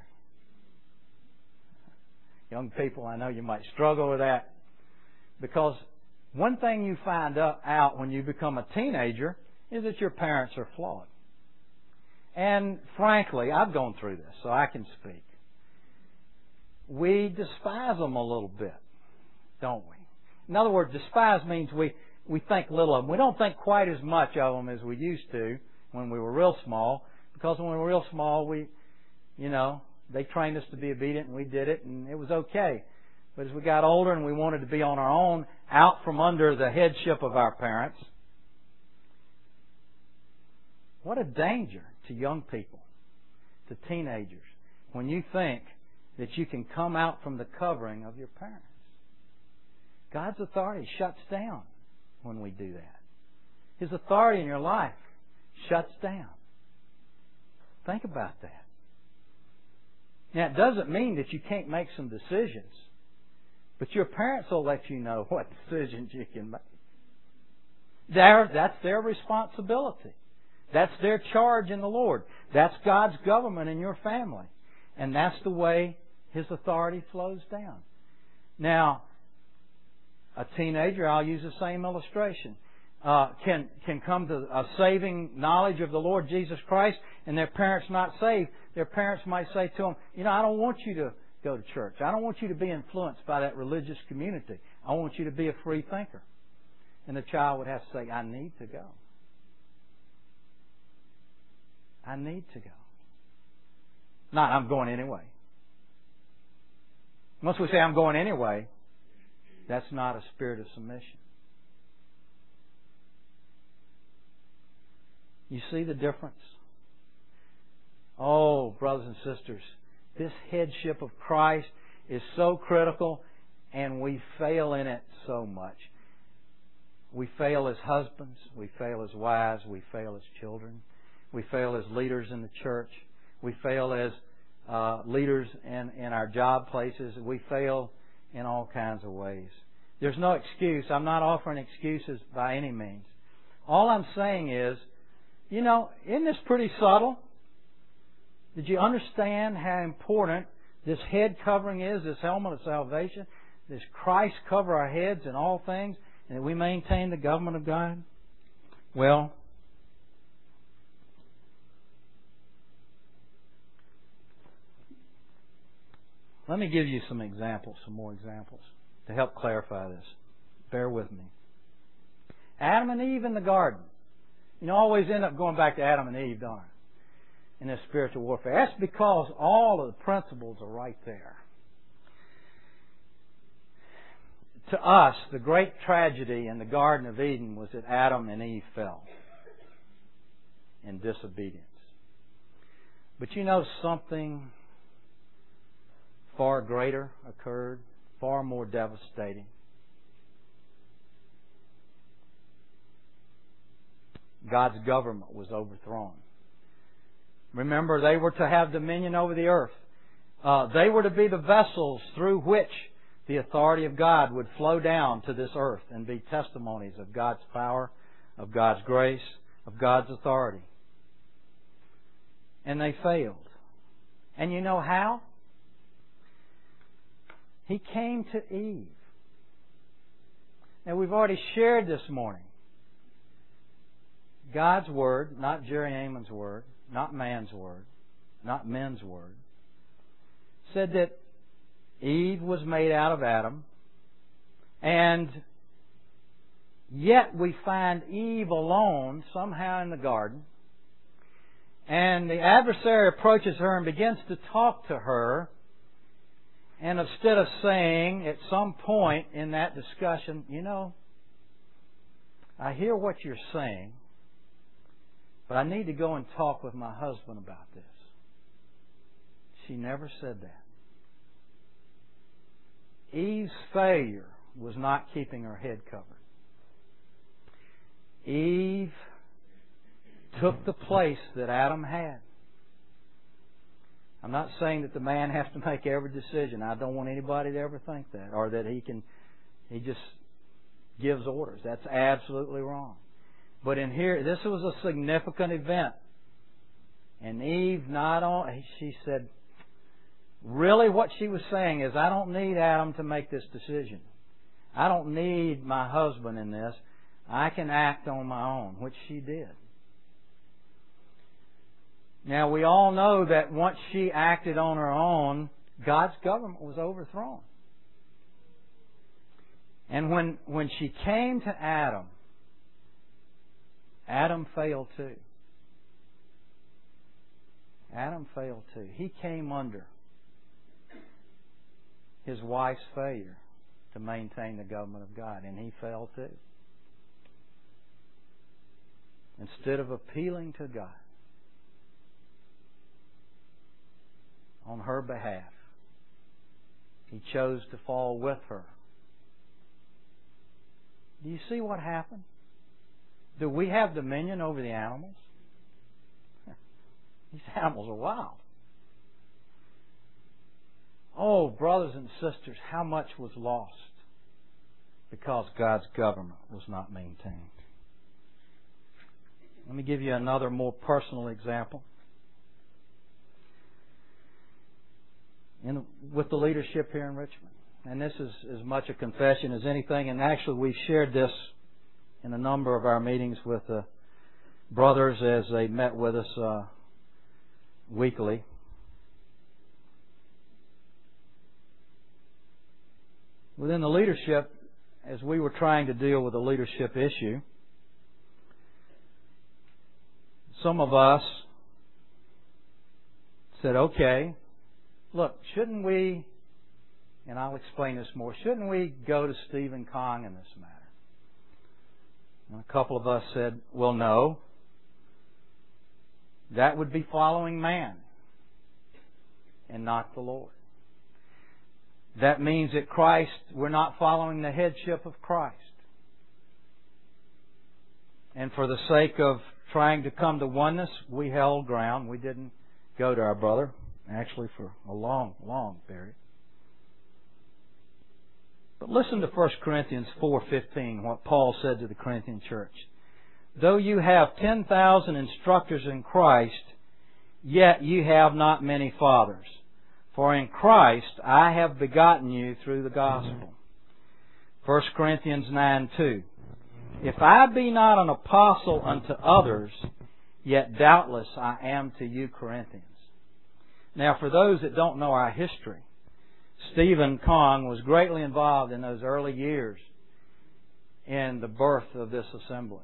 Young people, I know you might struggle with that, because one thing you find out when you become a teenager is that your parents are flawed. And frankly, I've gone through this, so I can speak. We despise them a little bit, don't we? In other words, despise means we think little of them. We don't think quite as much of them as we used to when we were real small, because when we were real small, they trained us to be obedient and we did it and it was okay. But as we got older and we wanted to be on our own, out from under the headship of our parents, what a danger to young people, to teenagers, when you think that you can come out from the covering of your parents. God's authority shuts down when we do that. His authority in your life shuts down. Think about that. Now, it doesn't mean that you can't make some decisions, but your parents will let you know what decisions you can make. That's their responsibility. That's their charge in the Lord. That's God's government in your family. And that's the way His authority flows down. Now, a teenager, I'll use the same illustration, can come to a saving knowledge of the Lord Jesus Christ, and their parents not saved. Their parents might say to them, I don't want you to go to church. I don't want you to be influenced by that religious community. I want you to be a free thinker. And the child would have to say, I need to go. I need to go. Not, I'm going anyway. Once we say I'm going anyway, That's not a spirit of submission. You see the difference? Oh, brothers and sisters, this headship of Christ is so critical, and we fail in it so much. We fail as husbands, we fail as wives, we fail as children, we fail as leaders in the church, we fail as leaders in our job places, we fail in all kinds of ways. There's no excuse. I'm not offering excuses by any means. All I'm saying is, isn't this pretty subtle? Did you understand how important this head covering is, this helmet of salvation? This Christ cover our heads in all things, and that we maintain the government of God? Well, let me give you some more examples, to help clarify this. Bear with me. Adam and Eve in the garden. Always end up going back to Adam and Eve, don't I? In this spiritual warfare. That's because all of the principles are right there. To us, the great tragedy in the Garden of Eden was that Adam and Eve fell in disobedience. But something far greater occurred, far more devastating. God's government was overthrown. Remember, they were to have dominion over the earth. They were to be the vessels through which the authority of God would flow down to this earth and be testimonies of God's power, of God's grace, of God's authority. And they failed. And you know how? He came to Eve. Now, we've already shared this morning. God's Word, not Jerry Amon's Word, not man's Word, not men's Word, said that Eve was made out of Adam, and yet we find Eve alone somehow in the garden, and the adversary approaches her and begins to talk to her, and instead of saying at some point in that discussion, I hear what you're saying, but I need to go and talk with my husband about this. She never said that. Eve's failure was not keeping her head covered. Eve took the place that Adam had. I'm not saying that the man has to make every decision. I don't want anybody to ever think that, or that he just gives orders. That's absolutely wrong. But in here, this was a significant event. And Eve she said, really what she was saying is, I don't need Adam to make this decision. I don't need my husband in this. I can act on my own, which she did. Now, we all know that once she acted on her own, God's government was overthrown. And when she came to Adam, Adam failed too. Adam failed too. He came under his wife's failure to maintain the government of God, and he fell too. Instead of appealing to God on her behalf, he chose to fall with her. Do you see what happened? Do we have dominion over the animals? These animals are wild. Oh, brothers and sisters, how much was lost because God's government was not maintained. Let me give you another more personal example. With the leadership here in Richmond. And this is as much a confession as anything. And actually we've shared this in a number of our meetings with the brothers as they met with us weekly. Within the leadership, as we were trying to deal with a leadership issue, some of us said, okay, look, shouldn't we and I'll explain this more, shouldn't we go to Stephen Kong in this matter? And a couple of us said, well, no. That would be following man and not the Lord. That means that Christ, we're not following the headship of Christ. And for the sake of trying to come to oneness, we held ground. We didn't go to our brother, actually for a long, long period. But listen to 1 Corinthians 4:15, what Paul said to the Corinthian church. Though you have 10,000 instructors in Christ, yet you have not many fathers. For in Christ I have begotten you through the gospel. 1 Corinthians 9:2. If I be not an apostle unto others, yet doubtless I am to you Corinthians. Now for those that don't know our history, Stephen Kong was greatly involved in those early years in the birth of this assembly.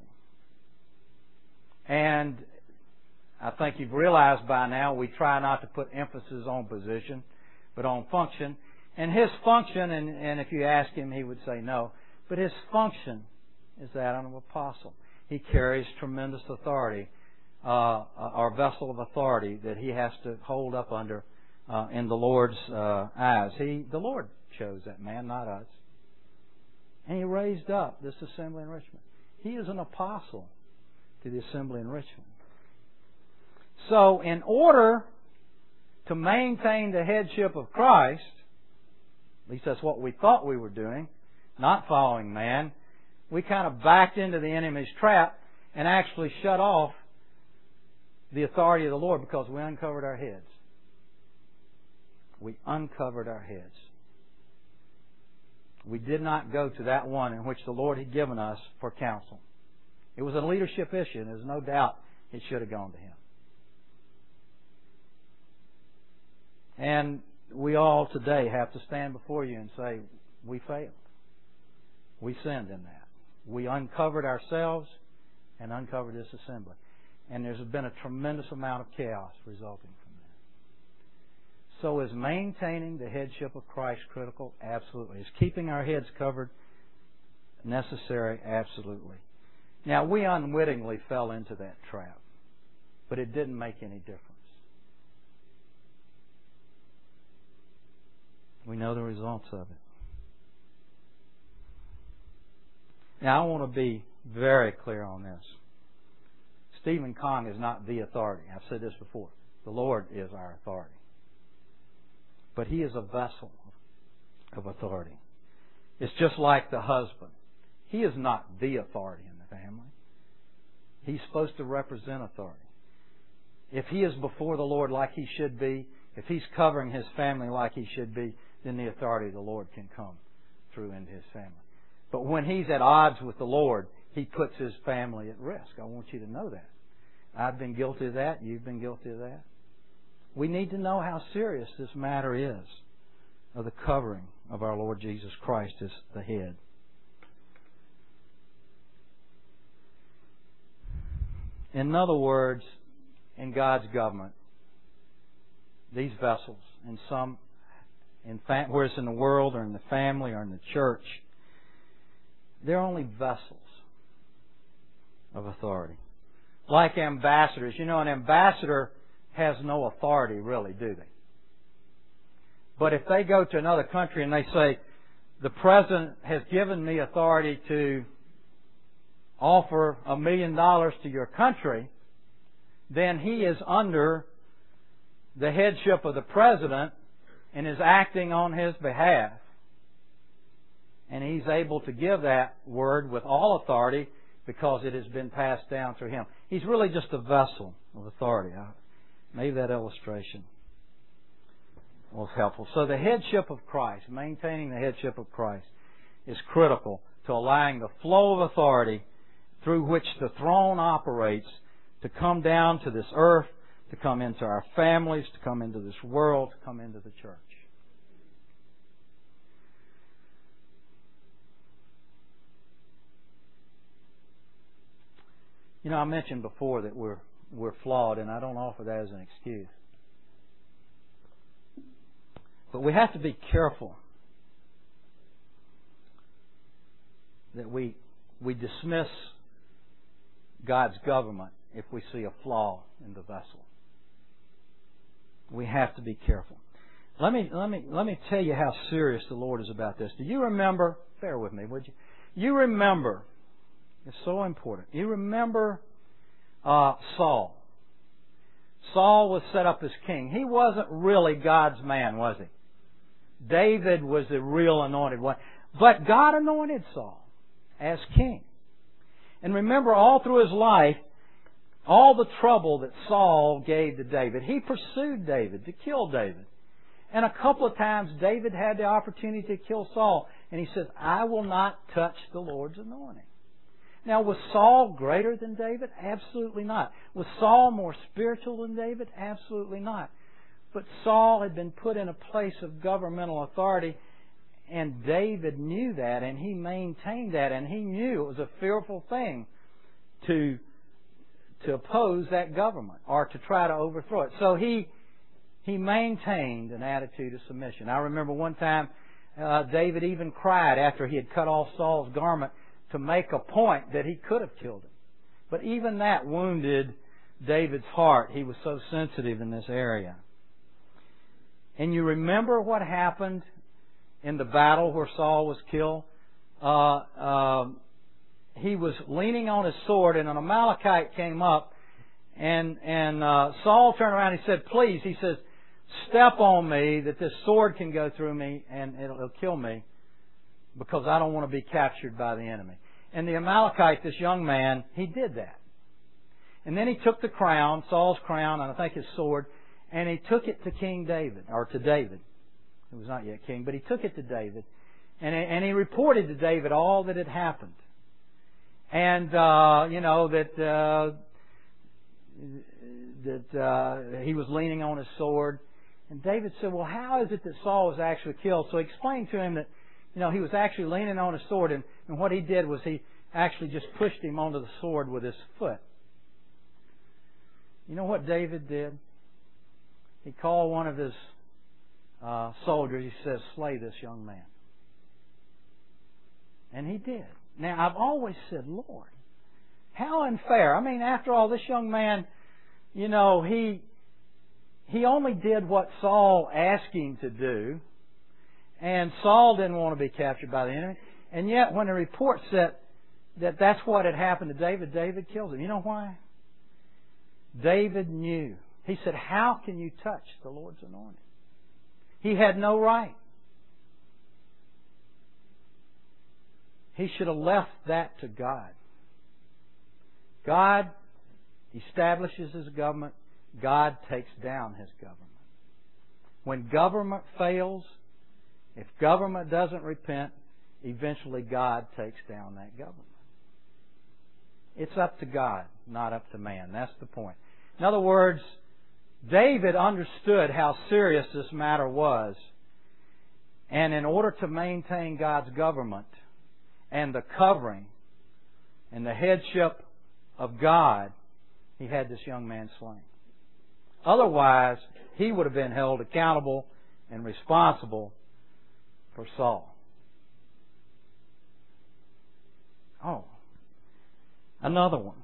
And I think you've realized by now we try not to put emphasis on position, but on function. And his function, and if you ask him, he would say no, but his function is that of an apostle. He carries tremendous authority, or vessel of authority that he has to hold up under in the Lord's eyes. The Lord chose that man, not us. And He raised up this assembly in Richmond. He is an apostle to the assembly in Richmond. So in order to maintain the headship of Christ, at least that's what we thought we were doing, not following man, we kind of backed into the enemy's trap and actually shut off the authority of the Lord because we uncovered our heads. We uncovered our heads. We did not go to that one in which the Lord had given us for counsel. It was a leadership issue, and there's no doubt it should have gone to him. And we all today have to stand before you and say, we failed. We sinned in that. We uncovered ourselves and uncovered this assembly. And there's been a tremendous amount of chaos resulting from that. So is maintaining the headship of Christ critical? Absolutely. Is keeping our heads covered necessary? Absolutely. Now, we unwittingly fell into that trap, but it didn't make any difference. We know the results of it. Now, I want to be very clear on this. Stephen Kong is not the authority. I've said this before. The Lord is our authority. But he is a vessel of authority. It's just like the husband. He is not the authority in the family. He's supposed to represent authority. If he is before the Lord like he should be, if he's covering his family like he should be, then the authority of the Lord can come through into his family. But when he's at odds with the Lord, he puts his family at risk. I want you to know that. I've been guilty of that. You've been guilty of that. We need to know how serious this matter is of the covering of our Lord Jesus Christ as the head. In other words, in God's government, these vessels, whether it's in the world or in the family or in the church, they're only vessels of authority. Like ambassadors. You know, an ambassador has no authority really, do they? But if they go to another country and they say, the President has given me authority to offer $1 million to your country, then he is under the headship of the President and is acting on his behalf. And he's able to give that word with all authority because it has been passed down through him. He's really just a vessel of authority. Maybe that illustration was helpful. So the headship of Christ, maintaining the headship of Christ, is critical to allowing the flow of authority through which the throne operates to come down to this earth, to come into our families, to come into this world, to come into the church. You know, I mentioned before that we're flawed, and I don't offer that as an excuse. But we have to be careful that we dismiss God's government if we see a flaw in the vessel. We have to be careful. Let me tell you how serious the Lord is about this. Do you remember? Bear with me, would you? You remember? It's so important. You remember Saul? Saul was set up as king. He wasn't really God's man, was he? David was the real anointed one. But God anointed Saul as king. And remember, all through his life, all the trouble that Saul gave to David. He pursued David to kill David. And a couple of times David had the opportunity to kill Saul. And he says, I will not touch the Lord's anointing. Now, was Saul greater than David? Absolutely not. Was Saul more spiritual than David? Absolutely not. But Saul had been put in a place of governmental authority, and David knew that, and he maintained that, and he knew it was a fearful thing to oppose that government or to try to overthrow it. So he maintained an attitude of submission. I remember one time David even cried after he had cut off Saul's garment to make a point that he could have killed him. But even that wounded David's heart. He was so sensitive in this area. And you remember what happened in the battle where Saul was killed? He was leaning on his sword, and an Amalekite came up, and Saul turned around and he said, please, he says, step on me that this sword can go through me and it'll kill me, because I don't want to be captured by the enemy. And the Amalekite, this young man, he did that. And then he took the crown, Saul's crown, and I think his sword, and he took it to King David, or to David, who was not yet king, but he took it to David, and he reported to David all that had happened. And, that he was leaning on his sword. And David said, well, how is it that Saul was actually killed? So he explained to him that, he was actually leaning on his sword, and what he did was he actually just pushed him onto the sword with his foot. You know what David did? He called one of his soldiers. He says, slay this young man. And he did. Now, I've always said, Lord, how unfair. I mean, after all, this young man, he only did what Saul asked him to do. And Saul didn't want to be captured by the enemy. And yet, when the report said that that's what had happened to David, David killed him. You know why? David knew. He said, how can you touch the Lord's anointing? He had no right. He should have left that to God. God establishes His government. God takes down His government. When government fails, if government doesn't repent, eventually God takes down that government. It's up to God, not up to man. That's the point. In other words, David understood how serious this matter was. And in order to maintain God's government and the covering and the headship of God, he had this young man slain. Otherwise, he would have been held accountable and responsible for Saul. Oh, another one.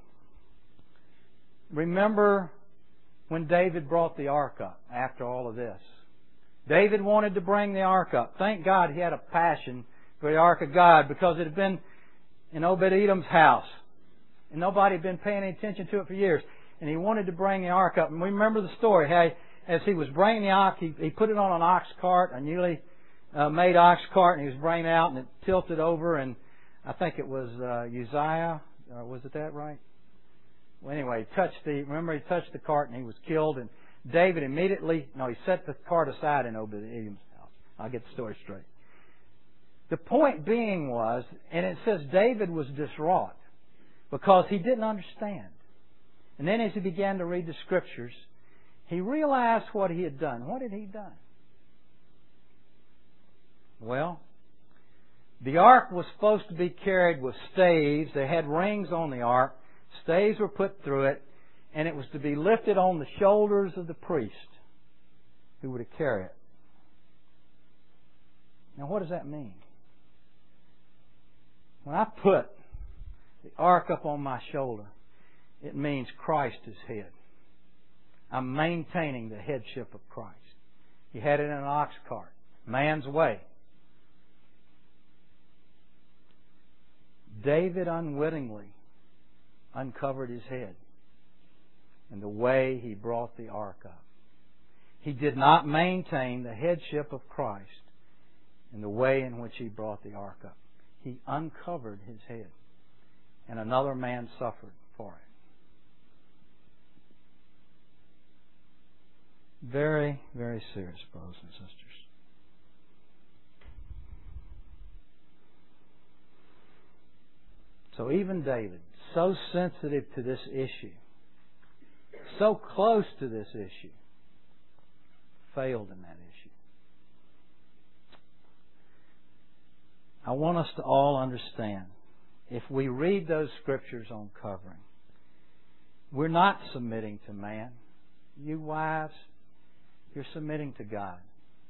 Remember when David brought the ark up after all of this? David wanted to bring the ark up. Thank God he had a passion for the ark of God, because it had been in Obed-Edom's house. And nobody had been paying any attention to it for years. And he wanted to bring the ark up. And we remember the story, how as he was bringing the ark, he put it on an ox cart, a newly made ox cart, and he was bringing it out, and it tilted over, and I think it was Uzziah. Was it that right? Well, anyway, he touched the cart, and he was killed. And David he set the cart aside in Obed-Edom's house. I'll get the story straight. The point being was, and it says David was distraught because he didn't understand. And then as he began to read the Scriptures, he realized what he had done. What had he done? Well, the ark was supposed to be carried with staves. They had rings on the ark. Staves were put through it, and it was to be lifted on the shoulders of the priest who were to carry it. Now, what does that mean? When I put the ark up on my shoulder, it means Christ is head. I'm maintaining the headship of Christ. He had it in an ox cart. Man's way. David unwittingly uncovered his head in the way he brought the ark up. He did not maintain the headship of Christ in the way in which he brought the ark up. He uncovered his head, and another man suffered for it. Very, very serious, brothers and sisters. So even David, so sensitive to this issue, so close to this issue, failed in that issue. I want us to all understand, if we read those scriptures on covering, we're not submitting to man. You wives, you're submitting to God.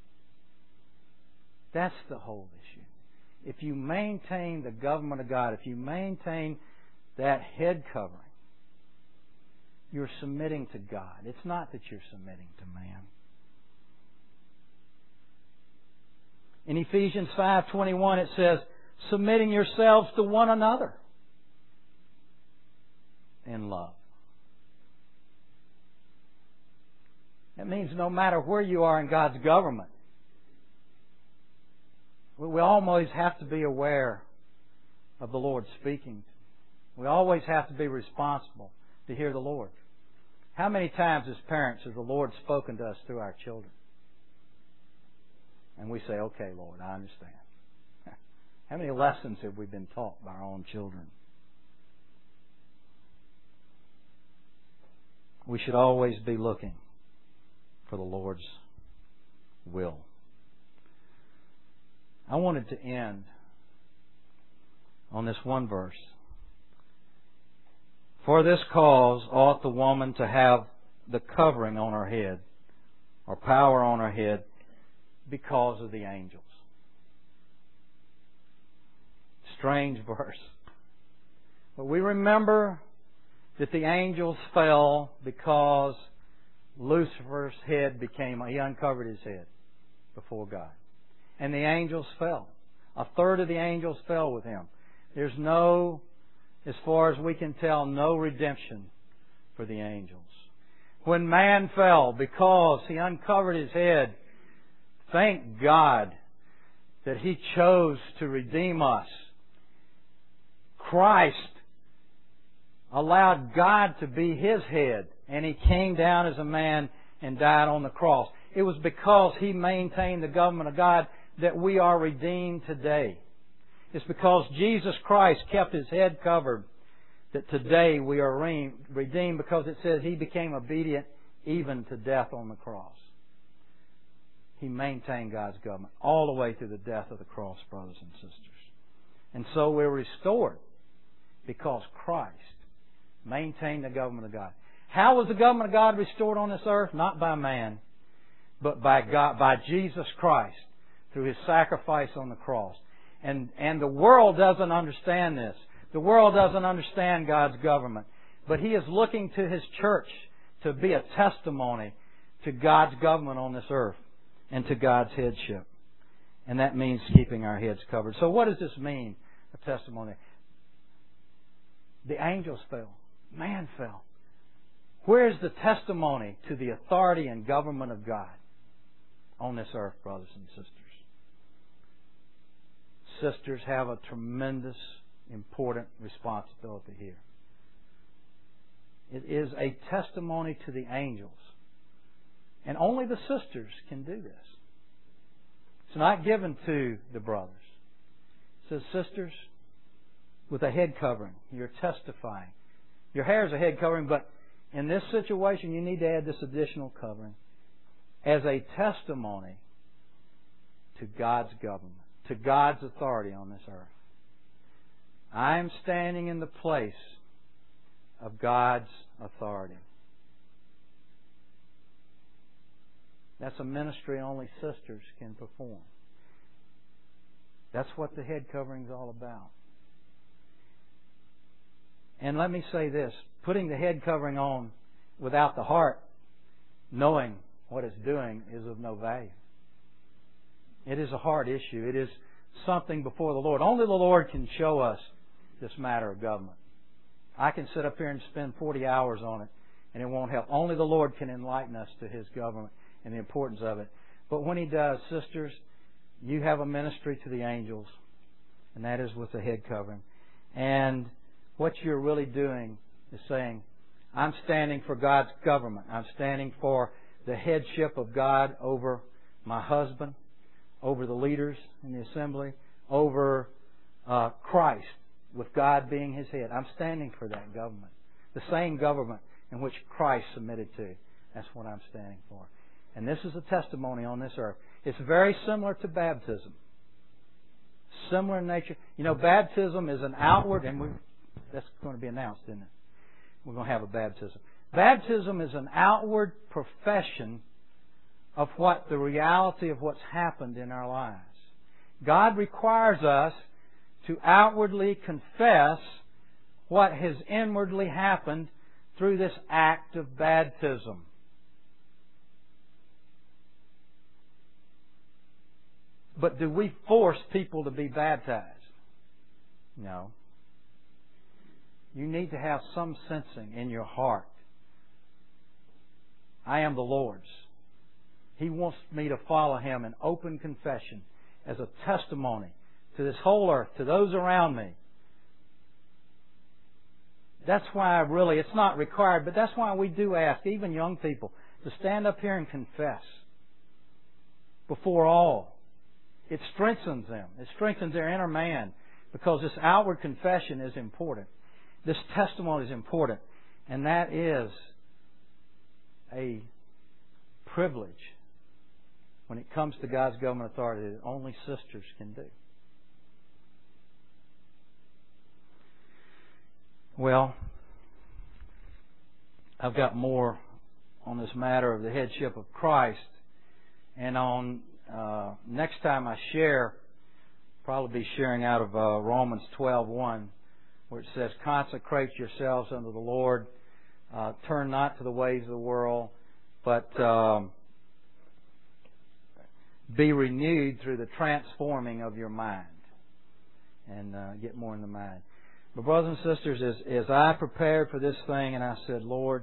That's the whole issue. If you maintain the government of God, if you maintain that head covering, you're submitting to God. It's not that you're submitting to man. In Ephesians 5:21 it says, submitting yourselves to one another in love. That means no matter where you are in God's government, we always have to be aware of the Lord speaking. We always have to be responsible to hear the Lord. How many times as parents has the Lord spoken to us through our children? And we say, okay, Lord, I understand. How many lessons have we been taught by our own children? We should always be looking for the Lord's will. I wanted to end on this one verse. For this cause ought the woman to have the covering on her head, or power on her head, because of the angels. Strange verse. But we remember that the angels fell because Lucifer's head he uncovered his head before God. And the angels fell. A third of the angels fell with him. There's no, as far as we can tell, no redemption for the angels. When man fell because he uncovered his head, thank God that He chose to redeem us. Christ allowed God to be His head, and He came down as a man and died on the cross. It was because He maintained the government of God that we are redeemed today. It's because Jesus Christ kept His head covered that today we are redeemed, because it says He became obedient even to death on the cross. He maintained God's government all the way to the death of the cross, brothers and sisters. And so we're restored because Christ maintained the government of God. How was the government of God restored on this earth? Not by man, but by God, by Jesus Christ, through His sacrifice on the cross. And the world doesn't understand this. The world doesn't understand God's government. But He is looking to His church to be a testimony to God's government on this earth and to God's headship. And that means keeping our heads covered. So what does this mean, a testimony? The angels fell. Man fell. Where is the testimony to the authority and government of God on this earth, brothers and sisters? Sisters have a tremendous, important responsibility here. It is a testimony to the angels. And only the sisters can do this. It's not given to the brothers. It says, sisters, with a head covering, you're testifying. Your hair is a head covering, but in this situation, you need to add this additional covering as a testimony to God's government, to God's authority on this earth. I am standing in the place of God's authority. That's a ministry only sisters can perform. That's what the head covering is all about. And let me say this, putting the head covering on without the heart knowing what it's doing is of no value. It is a hard issue. It is something before the Lord. Only the Lord can show us this matter of government. I can sit up here and spend 40 hours on it, and it won't help. Only the Lord can enlighten us to His government and the importance of it. But when He does, sisters, you have a ministry to the angels, and that is with the head covering. And what you're really doing is saying, I'm standing for God's government. I'm standing for the headship of God over my husband, over the leaders in the assembly, over Christ, with God being His head. I'm standing for that government. The same government in which Christ submitted to. That's what I'm standing for. And this is a testimony on this earth. It's very similar to baptism. Similar in nature. You know, baptism is an outward, and that's going to be announced, isn't it? We're going to have a baptism. Baptism is an outward profession of what the reality of what's happened in our lives. God requires us to outwardly confess what has inwardly happened through this act of baptism. But do we force people to be baptized? No. You need to have some sensing in your heart. I am the Lord's. He wants me to follow Him in open confession as a testimony to this whole earth, to those around me. That's why it's not required, but that's why we do ask, even young people, to stand up here and confess before all. It strengthens them. It strengthens their inner man, because this outward confession is important. This testimony is important, and that is a privilege when it comes to God's government authority that only sisters can do. Well, I've got more on this matter of the headship of Christ, and on next time I share, probably be sharing out of Romans 12:1, where it says, "Consecrate yourselves unto the Lord, turn not to the ways of the world, but be renewed through the transforming of your mind," and get more in the mind. But brothers and sisters, as I prepared for this thing, and I said, Lord,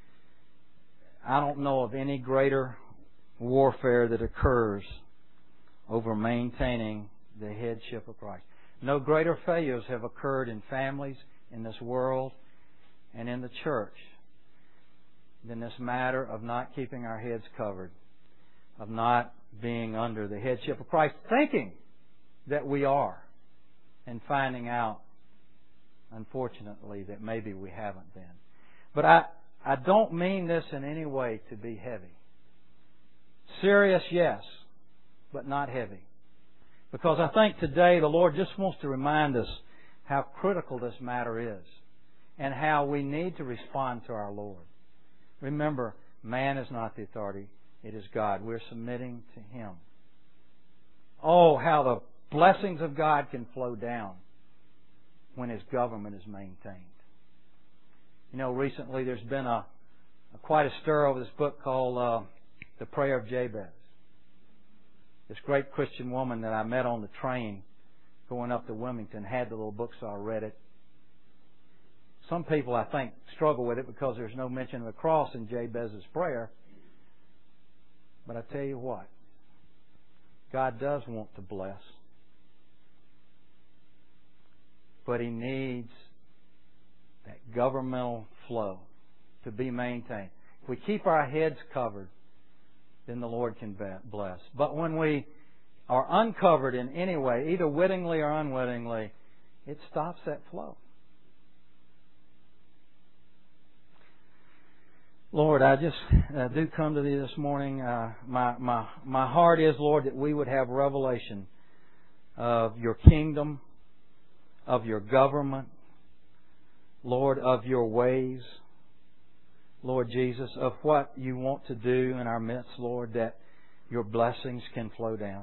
I don't know of any greater warfare that occurs over maintaining the headship of Christ. No greater failures have occurred in families, in this world, and in the church than this matter of not keeping our heads covered, of not being under the headship of Christ, thinking that we are, and finding out, unfortunately, that maybe we haven't been. But I don't mean this in any way to be heavy. Serious, yes, but not heavy. Because I think today the Lord just wants to remind us how critical this matter is and how we need to respond to our Lord. Remember, man is not the authority. It is God. We're submitting to Him. Oh, how the blessings of God can flow down when His government is maintained. You know, recently there's been quite a stir over this book called The Prayer of Jabez. This great Christian woman that I met on the train going up to Wilmington had the little book, so I read it. Some people, I think, struggle with it because there's no mention of the cross in Jabez's prayer. But I tell you what, God does want to bless. But He needs that governmental flow to be maintained. If we keep our heads covered, then the Lord can bless. But when we are uncovered in any way, either wittingly or unwittingly, it stops that flow. Lord, I just do come to Thee this morning. My heart is, Lord, that we would have revelation of Your kingdom, of Your government, Lord, of Your ways, Lord Jesus, of what You want to do in our midst, Lord, that Your blessings can flow down.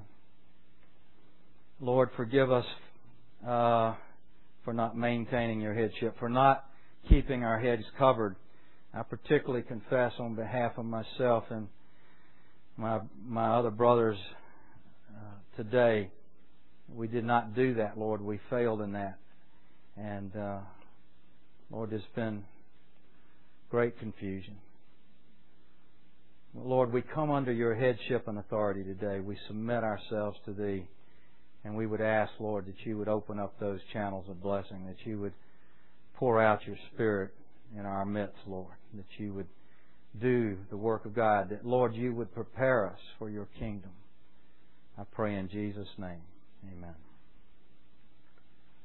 Lord, forgive us for not maintaining Your headship, for not keeping our heads covered. I particularly confess on behalf of myself and my other brothers today, we did not do that, Lord. We failed in that. And, Lord, there's been great confusion. Lord, we come under your headship and authority today. We submit ourselves to Thee. And we would ask, Lord, that you would open up those channels of blessing, that you would pour out your Spirit in our midst, Lord, that you would do the work of God, that, Lord, you would prepare us for your kingdom. I pray in Jesus' name. Amen.